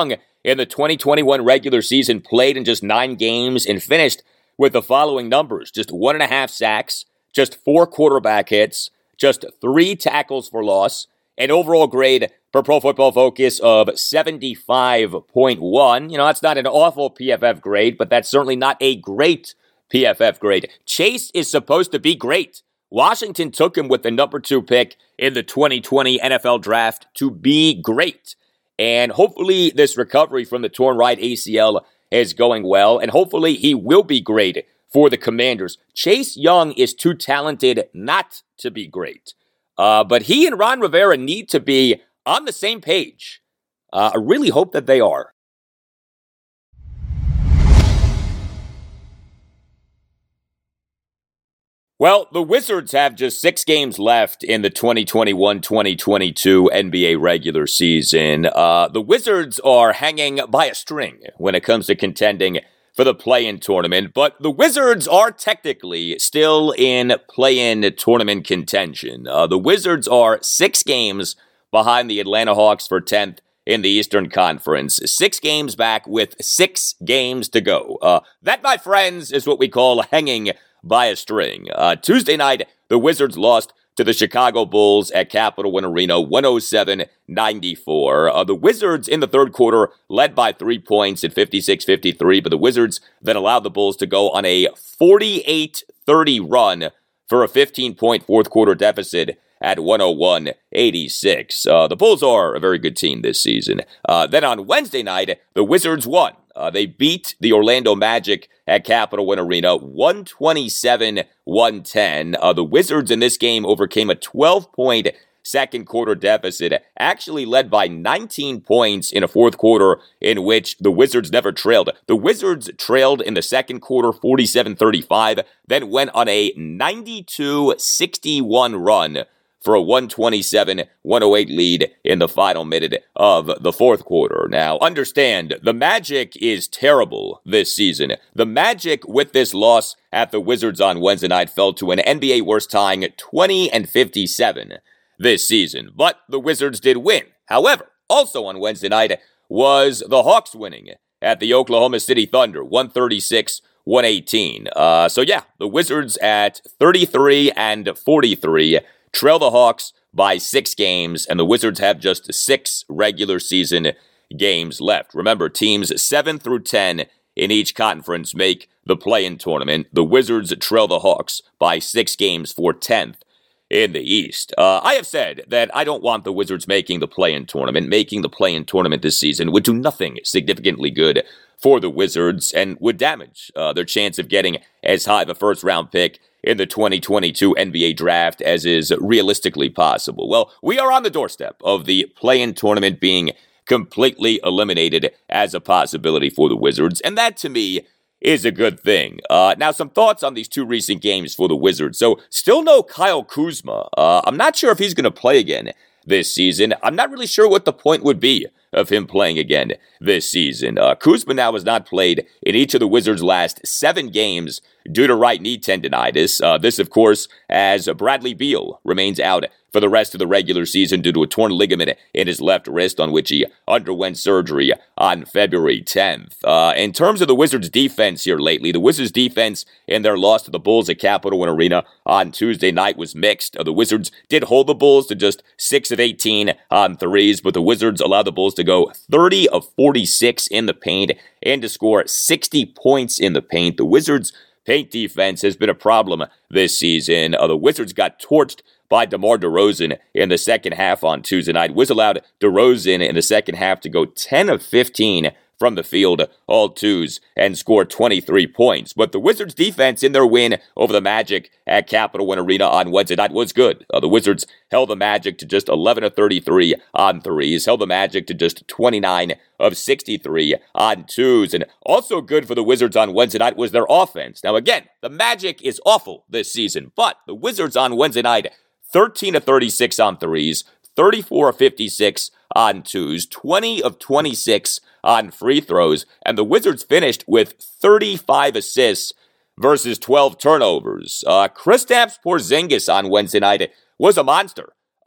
in the twenty twenty-one regular season played in just nine games and finished with the following numbers: just one and a half sacks, just four quarterback hits, just three tackles for loss, an overall grade per Pro Football Focus of seventy-five point one. You know, that's not an awful P F F grade, but that's certainly not a great P F F grade. Chase is supposed to be great. Washington took him with the number two pick in the twenty twenty N F L Draft to be great. And hopefully this recovery from the torn right A C L is going well, and hopefully he will be great for the Commanders. Chase Young is too talented not to be great. Uh, but he and Ron Rivera need to be on the same page. Uh, I really hope that they are. Well, the Wizards have just six games left in the twenty twenty-one twenty twenty-two N B A regular season. Uh, the Wizards are hanging by a string when it comes to contending for the play-in tournament, but the Wizards are technically still in play-in tournament contention. Uh, the Wizards are six games behind the Atlanta Hawks for tenth in the Eastern Conference. Six games back with six games to go. Uh, that, my friends, is what we call hanging by a string. Uh, Tuesday night, the Wizards lost to the Chicago Bulls at Capital One Arena, one oh seven ninety-four. Uh, the Wizards in the third quarter led by three points at fifty-six fifty-three, but the Wizards then allowed the Bulls to go on a forty-eight thirty run for a fifteen-point fourth quarter deficit at one oh one eighty-six. Uh, the Bulls are a very good team this season. Uh, then on Wednesday night, the Wizards won. Uh, they beat the Orlando Magic at Capital One Arena, one twenty-seven one ten. Uh, the Wizards in this game overcame a twelve-point second quarter deficit, actually led by nineteen points in a fourth quarter in which the Wizards never trailed. The Wizards trailed in the second quarter forty-seven thirty-five, then went on a ninety-two sixty-one run for a one twenty-seven one oh eight lead in the final minute of the fourth quarter. Now, understand, the Magic is terrible this season. The Magic, with this loss at the Wizards on Wednesday night, fell to an N B A worst tying twenty and fifty-seven this season. But the Wizards did win. However, also on Wednesday night was the Hawks winning at the Oklahoma City Thunder, one thirty-six one eighteen. Uh, so yeah, the Wizards at thirty-three and forty-three trail the Hawks by six games, and the Wizards have just six regular season games left. Remember, teams seven through ten in each conference make the play-in tournament. The Wizards trail the Hawks by six games for tenth in the East. Uh, I have said that I don't want the Wizards making the play-in tournament. Making the play-in tournament this season would do nothing significantly good for the Wizards and would damage uh, their chance of getting as high of a first-round pick in the twenty twenty-two N B A draft as is realistically possible. Well, we are on the doorstep of the play-in tournament being completely eliminated as a possibility for the Wizards, and that to me is a good thing. Uh, now, some thoughts on these two recent games for the Wizards. So, still no Kyle Kuzma. Uh, I'm not sure if he's going to play again this season. I'm not really sure what the point would be of him playing again this season. Uh, Kuzma now has not played in each of the Wizards' last seven games due to right knee tendonitis. Uh, this, of course, as Bradley Beal remains out for the rest of the regular season due to a torn ligament in his left wrist on which he underwent surgery on February tenth. Uh, in terms of the Wizards' defense here lately, the Wizards' defense in their loss to the Bulls at Capital One Arena on Tuesday night was mixed. Uh, the Wizards did hold the Bulls to just six of eighteen on threes, but the Wizards allowed the Bulls to go thirty of forty-six in the paint and to score sixty points in the paint. The Wizards' paint defense has been a problem this season. Uh, the Wizards got torched by DeMar DeRozan in the second half on Tuesday night. Wiz allowed DeRozan in the second half to go ten of fifteen from the field, all twos, and score twenty-three points. But the Wizards' defense in their win over the Magic at Capital One Arena on Wednesday night was good. Uh, the Wizards held the Magic to just eleven of thirty-three on threes, held the Magic to just twenty-nine of sixty-three on twos, and also good for the Wizards on Wednesday night was their offense. Now again, the Magic is awful this season, but the Wizards on Wednesday night, thirteen of thirty-six on threes, thirty-four of fifty-six on twos, twenty of twenty-six on free throws, and the Wizards finished with thirty-five assists versus twelve turnovers. Uh, Kristaps Porzingis on Wednesday night was a monster.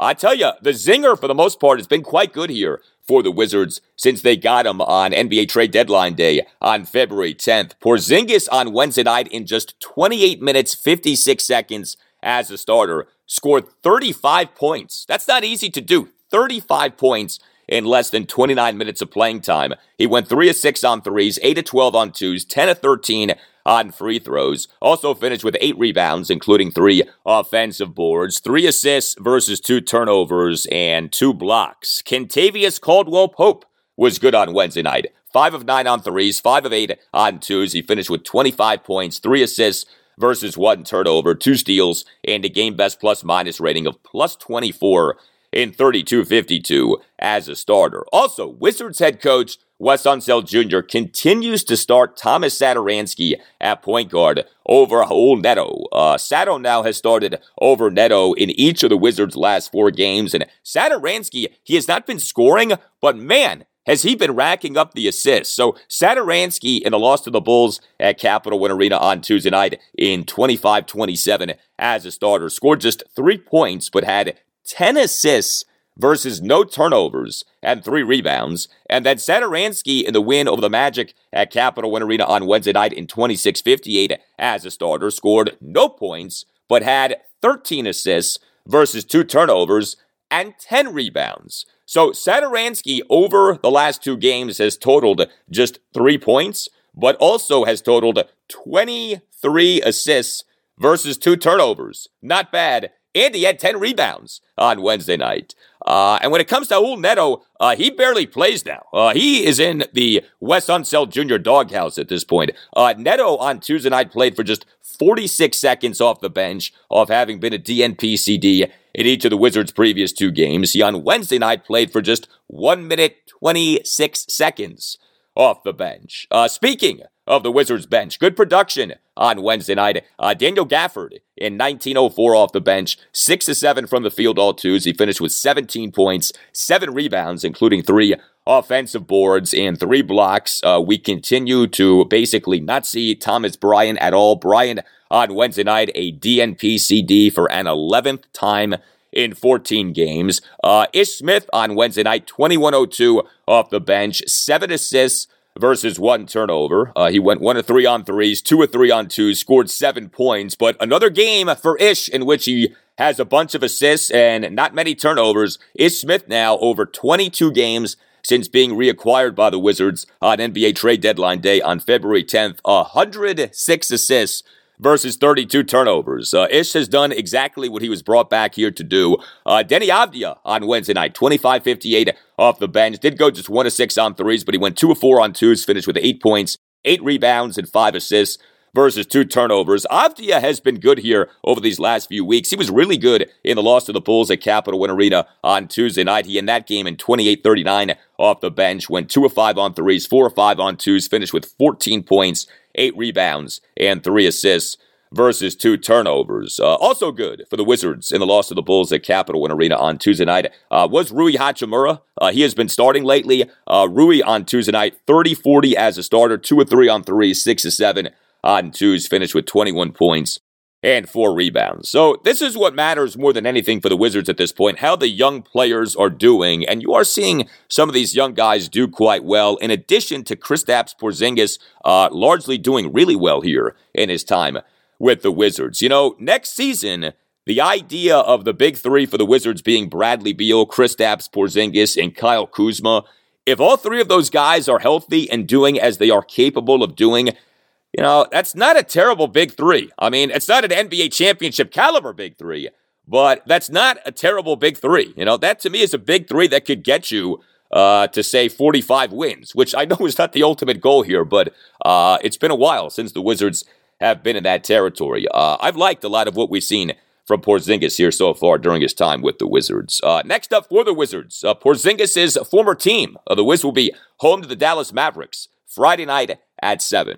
I tell you, the zinger for the most part has been quite good here for the Wizards since they got him on N B A trade deadline day on February tenth. Porzingis on Wednesday night in just twenty-eight minutes, fifty-six seconds as a starter scored thirty-five points. That's not easy to do. thirty-five points in less than twenty-nine minutes of playing time. He went three of six on threes, eight of twelve on twos, ten of thirteen on free throws. Also finished with eight rebounds, including three offensive boards, three assists versus two turnovers, and two blocks. Kentavious Caldwell-Pope was good on Wednesday night. Five of nine on threes, five of eight on twos. He finished with twenty-five points, three assists versus one turnover, two steals, and a game best plus minus rating of plus twenty-four in thirty-two fifty-two as a starter. Also, Wizards head coach Wes Unseld Junior continues to start Thomas Satoransky at point guard over Raul Neto. Uh, Sato now has started over Neto in each of the Wizards' last four games, and Satoransky, he has not been scoring, but man, has he been racking up the assists. So Satoransky in the loss to the Bulls at Capital One Arena on Tuesday night in twenty-five twenty-seven as a starter scored just three points, but had ten assists versus no turnovers and three rebounds. And then Satoransky in the win over the Magic at Capital One Arena on Wednesday night in twenty-six fifty-eight as a starter scored no points, but had thirteen assists versus two turnovers and ten rebounds. So Satoransky over the last two games has totaled just three points, but also has totaled twenty-three assists versus two turnovers. Not bad. And he had ten rebounds on Wednesday night. Uh, and when it comes to Raul Neto, uh, he barely plays now. Uh, he is in the Wes Unseld Junior doghouse at this point. Uh, Neto on Tuesday night played for just forty-six seconds off the bench, off having been a D N P C D in each of the Wizards' previous two games. He on Wednesday night played for just one minute, twenty-six seconds off the bench. Uh, speaking of the Wizards bench, good production on Wednesday night. Uh, Daniel Gafford in nineteen oh four off the bench, six to seven from the field, all twos. He finished with seventeen points, seven rebounds, including three offensive boards and three blocks. Uh, we continue to basically not see Thomas Bryant at all. Bryant on Wednesday night, a D N P C D for an eleventh time in fourteen games. Uh, Ish Smith on Wednesday night, twenty-one oh two off the bench, seven assists versus one turnover. Uh, he went one of three on threes, two of three on twos, scored seven points. But another game for Ish in which he has a bunch of assists and not many turnovers. Ish Smith now over twenty-two games since being reacquired by the Wizards on N B A trade deadline day on February tenth. one hundred six assists versus thirty-two turnovers. Uh, Ish has done exactly what he was brought back here to do. Uh, Denny Avdia on Wednesday night, twenty-five fifty-eight off the bench. Did go just one of six on threes, but he went two of four on twos, finished with eight points, eight rebounds, and five assists versus two turnovers. Avdia has been good here over these last few weeks. He was really good in the loss to the Bulls at Capital One Arena on Tuesday night. He in that game in twenty-eight thirty-nine off the bench, went two of five on threes, four of five on twos, finished with fourteen points, eight rebounds, and three assists versus two turnovers. Uh, also good for the Wizards in the loss to the Bulls at Capital One Arena on Tuesday night uh, was Rui Hachimura. Uh, he has been starting lately. Uh, Rui on Tuesday night, thirty forty as a starter, two of three on threes, six of seven on twos, finished with twenty-one points and four rebounds. So this is what matters more than anything for the Wizards at this point, how the young players are doing. And you are seeing some of these young guys do quite well, in addition to Kristaps Porzingis uh, largely doing really well here in his time with the Wizards. You know, next season, the idea of the big three for the Wizards being Bradley Beal, Kristaps Porzingis, and Kyle Kuzma, if all three of those guys are healthy and doing as they are capable of doing, you know, that's not a terrible big three. I mean, it's not an N B A championship caliber big three, but that's not a terrible big three. You know, that to me is a big three that could get you uh, to, say, forty-five wins, which I know is not the ultimate goal here, but uh, it's been a while since the Wizards have been in that territory. Uh, I've liked a lot of what we've seen from Porzingis here so far during his time with the Wizards. Uh, next up for the Wizards, uh, Porzingis' former team. Uh, the Wiz will be home to the Dallas Mavericks Friday night at seven.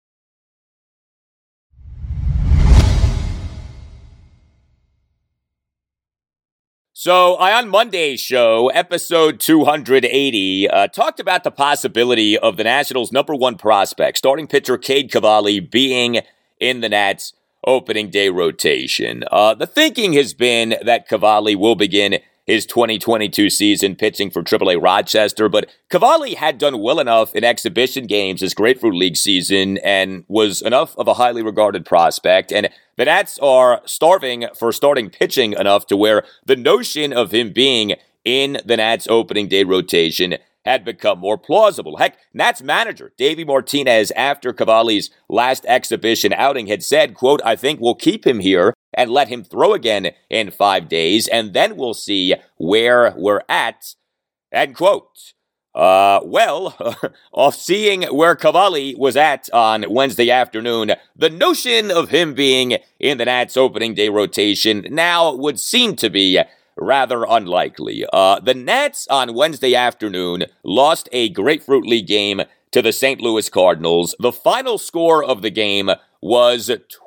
So I, on Monday's show, episode two eighty, uh, talked about the possibility of the Nationals' number one prospect, starting pitcher Cade Cavalli, being in the Nats' opening day rotation. Uh, the thinking has been that Cavalli will begin his twenty twenty-two season pitching for triple A Rochester, but Cavalli had done well enough in exhibition games this Grapefruit League season and was enough of a highly regarded prospect, and the Nats are starving for starting pitching enough to where the notion of him being in the Nats opening day rotation had become more plausible. Heck, Nats manager Davey Martinez, after Cavalli's last exhibition outing, had said, quote, "I think we'll keep him here and let him throw again in five days, and then we'll see where we're at," end quote. Uh, well, off seeing where Cavalli was at on Wednesday afternoon, the notion of him being in the Nats opening day rotation now would seem to be rather unlikely. Uh, the Nats on Wednesday afternoon lost a Grapefruit League game to the Saint Louis Cardinals. The final score of the game was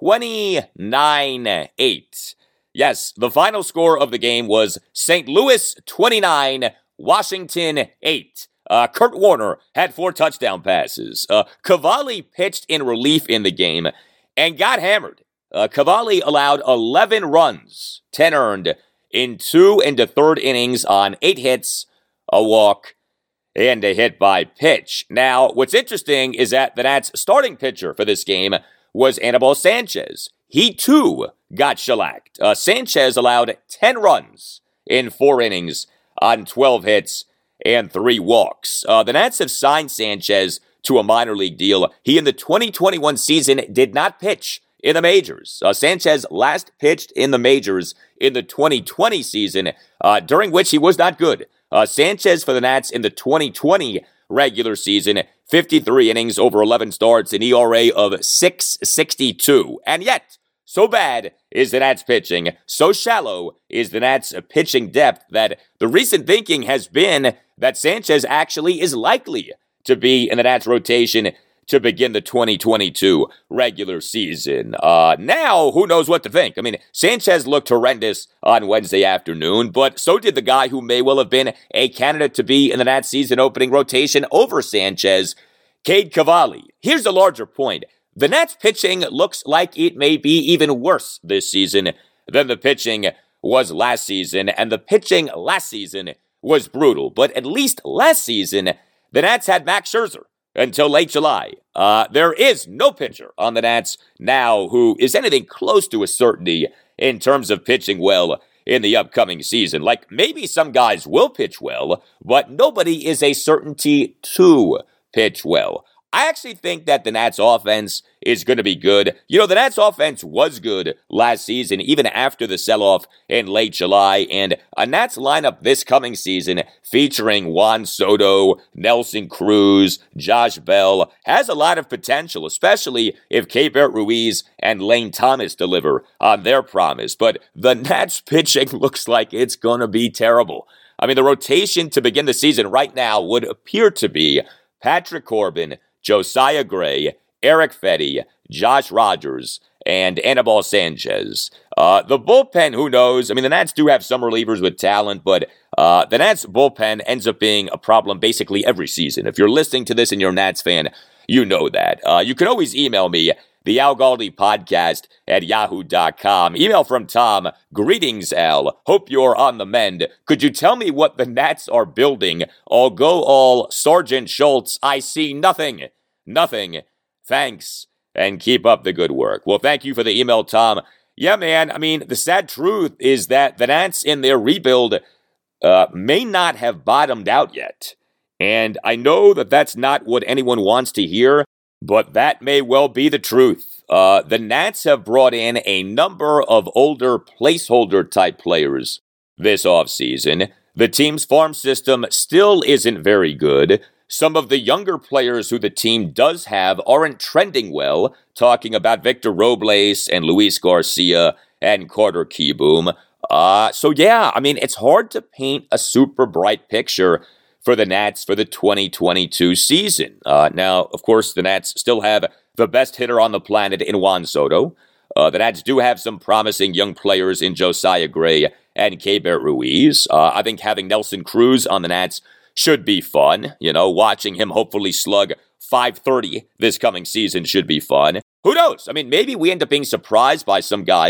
twenty-nine eight. Yes, the final score of the game was Saint Louis twenty-nine, Washington eight. Uh, Kurt Warner had four touchdown passes. Uh, Cavalli pitched in relief in the game and got hammered. Uh, Cavalli allowed eleven runs, ten earned, in two and a third innings on eight hits, a walk, and a hit by pitch. Now, what's interesting is that the Nats' starting pitcher for this game was Anibal Sanchez. He, too, got shellacked. Uh, Sanchez allowed ten runs in four innings on twelve hits and three walks. Uh, the Nats have signed Sanchez to a minor league deal. He, in the twenty twenty-one season, did not pitch in the majors. Uh, Sanchez last pitched in the majors in the twenty twenty season, uh, during which he was not good. Uh, Sanchez for the Nats in the twenty twenty regular season, fifty-three innings over eleven starts, an E R A of six sixty-two. And yet, so bad is the Nats pitching, so shallow is the Nats pitching depth, that the recent thinking has been that Sanchez actually is likely to be in the Nats rotation to begin the twenty twenty-two regular season. Uh, now, who knows what to think? I mean, Sanchez looked horrendous on Wednesday afternoon, but so did the guy who may well have been a candidate to be in the Nats season opening rotation over Sanchez, Cade Cavalli. Here's a larger point. The Nats pitching looks like it may be even worse this season than the pitching was last season, and the pitching last season was brutal. But at least last season, the Nats had Max Scherzer until late July. Uh, there is no pitcher on the Nats now who is anything close to a certainty in terms of pitching well in the upcoming season. Like, maybe some guys will pitch well, but nobody is a certainty to pitch well. I actually think that the Nats offense is going to be good. You know, the Nats offense was good last season, even after the sell-off in late July, and a Nats lineup this coming season featuring Juan Soto, Nelson Cruz, Josh Bell has a lot of potential, especially if Keibert Ruiz and Lane Thomas deliver on their promise. But the Nats pitching looks like it's going to be terrible. I mean, the rotation to begin the season right now would appear to be Patrick Corbin, Josiah Gray, Eric Fetty, Josh Rogers, and Anibal Sanchez. Uh, the bullpen, who knows? I mean, the Nats do have some relievers with talent, but uh, the Nats bullpen ends up being a problem basically every season. If you're listening to this and you're a Nats fan, you know that. Uh, you can always email me, the Al Galdi podcast at yahoo dot com. Email from Tom. Greetings, Al. Hope you're on the mend. Could you tell me what the Nats are building? I'll go all Sergeant Schultz. I see nothing. Nothing. Thanks. And keep up the good work. Well, thank you for the email, Tom. Yeah, man. I mean, the sad truth is that the Nats in their rebuild uh, may not have bottomed out yet. And I know that that's not what anyone wants to hear, but that may well be the truth. Uh, the Nats have brought in a number of older placeholder-type players this offseason. The team's farm system still isn't very good. Some of the younger players who the team does have aren't trending well, talking about Victor Robles and Luis Garcia and Carter Kieboom. Uh, so yeah, I mean, it's hard to paint a super bright picture for the Nats for the twenty twenty-two season. Uh, now, of course, the Nats still have the best hitter on the planet in Juan Soto. Uh, the Nats do have some promising young players in Josiah Gray and Keibert Ruiz. Uh, I think having Nelson Cruz on the Nats should be fun. You know, watching him hopefully slug five thirty this coming season should be fun. Who knows? I mean, maybe we end up being surprised by some guys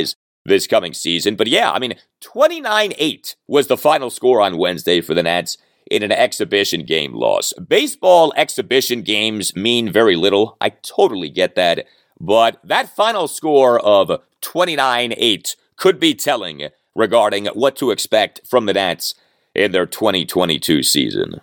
this coming season. But yeah, I mean, twenty-nine eight was the final score on Wednesday for the Nats in an exhibition game loss. Baseball exhibition games mean very little. I totally get that. But that final score of twenty-nine eight could be telling regarding what to expect from the Nats in their twenty twenty-two season.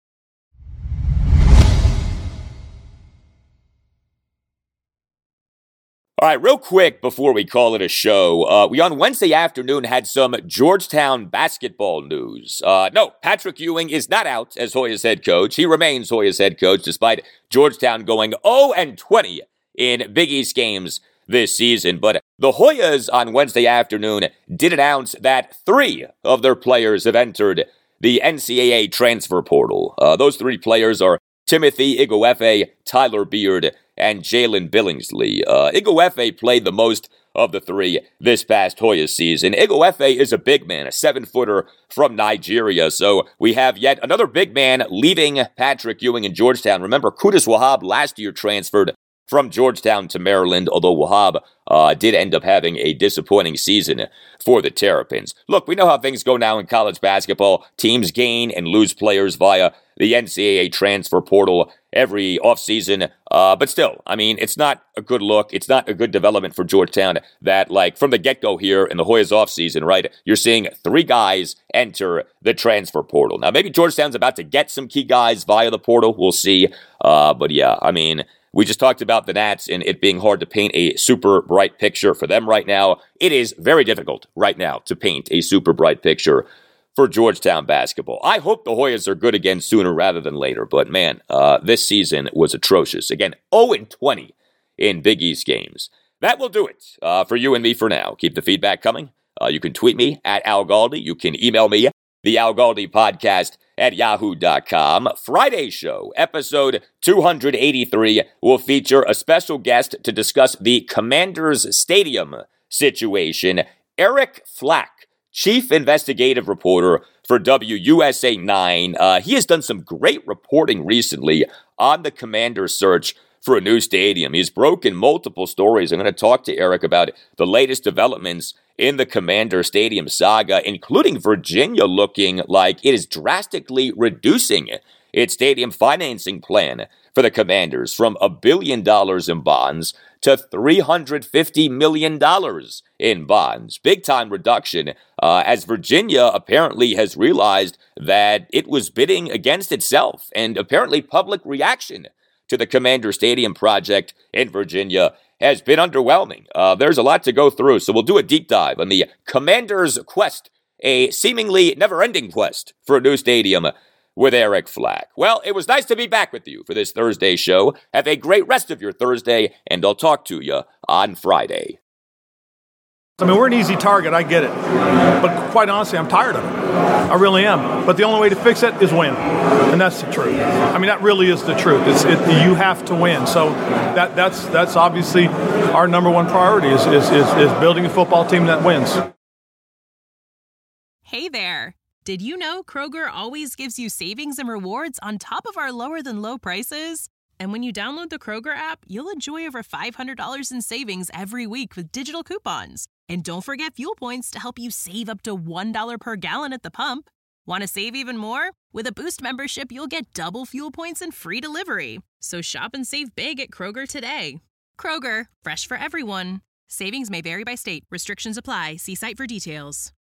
All right, real quick before we call it a show, uh, we on Wednesday afternoon had some Georgetown basketball news. Uh, no, Patrick Ewing is not out as Hoyas head coach. He remains Hoyas head coach despite Georgetown going oh and twenty in Big East games this season. But the Hoyas on Wednesday afternoon did announce that three of their players have entered the N C double A transfer portal. Uh, those three players are Timothy Igwefe, Tyler Beard, and Jalen Billingsley. Uh, Igwefe played the most of the three this past Hoyas season. Igwefe is a big man, a seven-footer from Nigeria, so we have yet another big man leaving Patrick Ewing in Georgetown. Remember, Qudus Wahab last year transferred from Georgetown to Maryland, although Wahab uh, did end up having a disappointing season for the Terrapins. Look, we know how things go now in college basketball. Teams gain and lose players via the N C double A transfer portal every offseason. Uh, but still, I mean, it's not a good look. It's not a good development for Georgetown that, like, from the get-go here in the Hoyas offseason, right, you're seeing three guys enter the transfer portal. Now, maybe Georgetown's about to get some key guys via the portal. We'll see. Uh, but, yeah, I mean, we just talked about the Nats and it being hard to paint a super bright picture for them right now. It is very difficult right now to paint a super bright picture for Georgetown basketball. I hope the Hoyas are good again sooner rather than later, but man, uh, this season was atrocious. Again, oh and twenty in Big East games. That will do it uh, for you and me for now. Keep the feedback coming. Uh, you can tweet me at Al Galdi. You can email me, the Al Galdi podcast at yahoo dot com. Friday's show, episode two eighty-three, will feature a special guest to discuss the Commanders Stadium situation, Eric Flack, chief investigative reporter for W U S A nine. Uh, he has done some great reporting recently on the Commanders' search for a new stadium. He's broken multiple stories. I'm going to talk to Eric about the latest developments in the Commander Stadium saga, including Virginia looking like it is drastically reducing its stadium financing plan for the Commanders from a billion dollars in bonds to three hundred fifty million dollars in bonds. Big time reduction uh, as Virginia apparently has realized that it was bidding against itself, and apparently public reaction to the Commander Stadium project in Virginia has been underwhelming. Uh, there's a lot to go through, so we'll do a deep dive on the Commanders' quest, a seemingly never-ending quest for a new stadium with Eric Flack. Well, it was nice to be back with you for this Thursday show. Have a great rest of your Thursday, and I'll talk to you on Friday. I mean, we're an easy target, I get it. But quite honestly, I'm tired of it. I really am. But the only way to fix it is win. And that's the truth. I mean, that really is the truth. It's, it, you have to win. So that that's that's obviously our number one priority is, is, is, is building a football team that wins. Hey there. Did you know Kroger always gives you savings and rewards on top of our lower than low prices? And when you download the Kroger app, you'll enjoy over five hundred dollars in savings every week with digital coupons. And don't forget fuel points to help you save up to one dollar per gallon at the pump. Want to save even more? With a Boost membership, you'll get double fuel points and free delivery. So shop and save big at Kroger today. Kroger, fresh for everyone. Savings may vary by state. Restrictions apply. See site for details.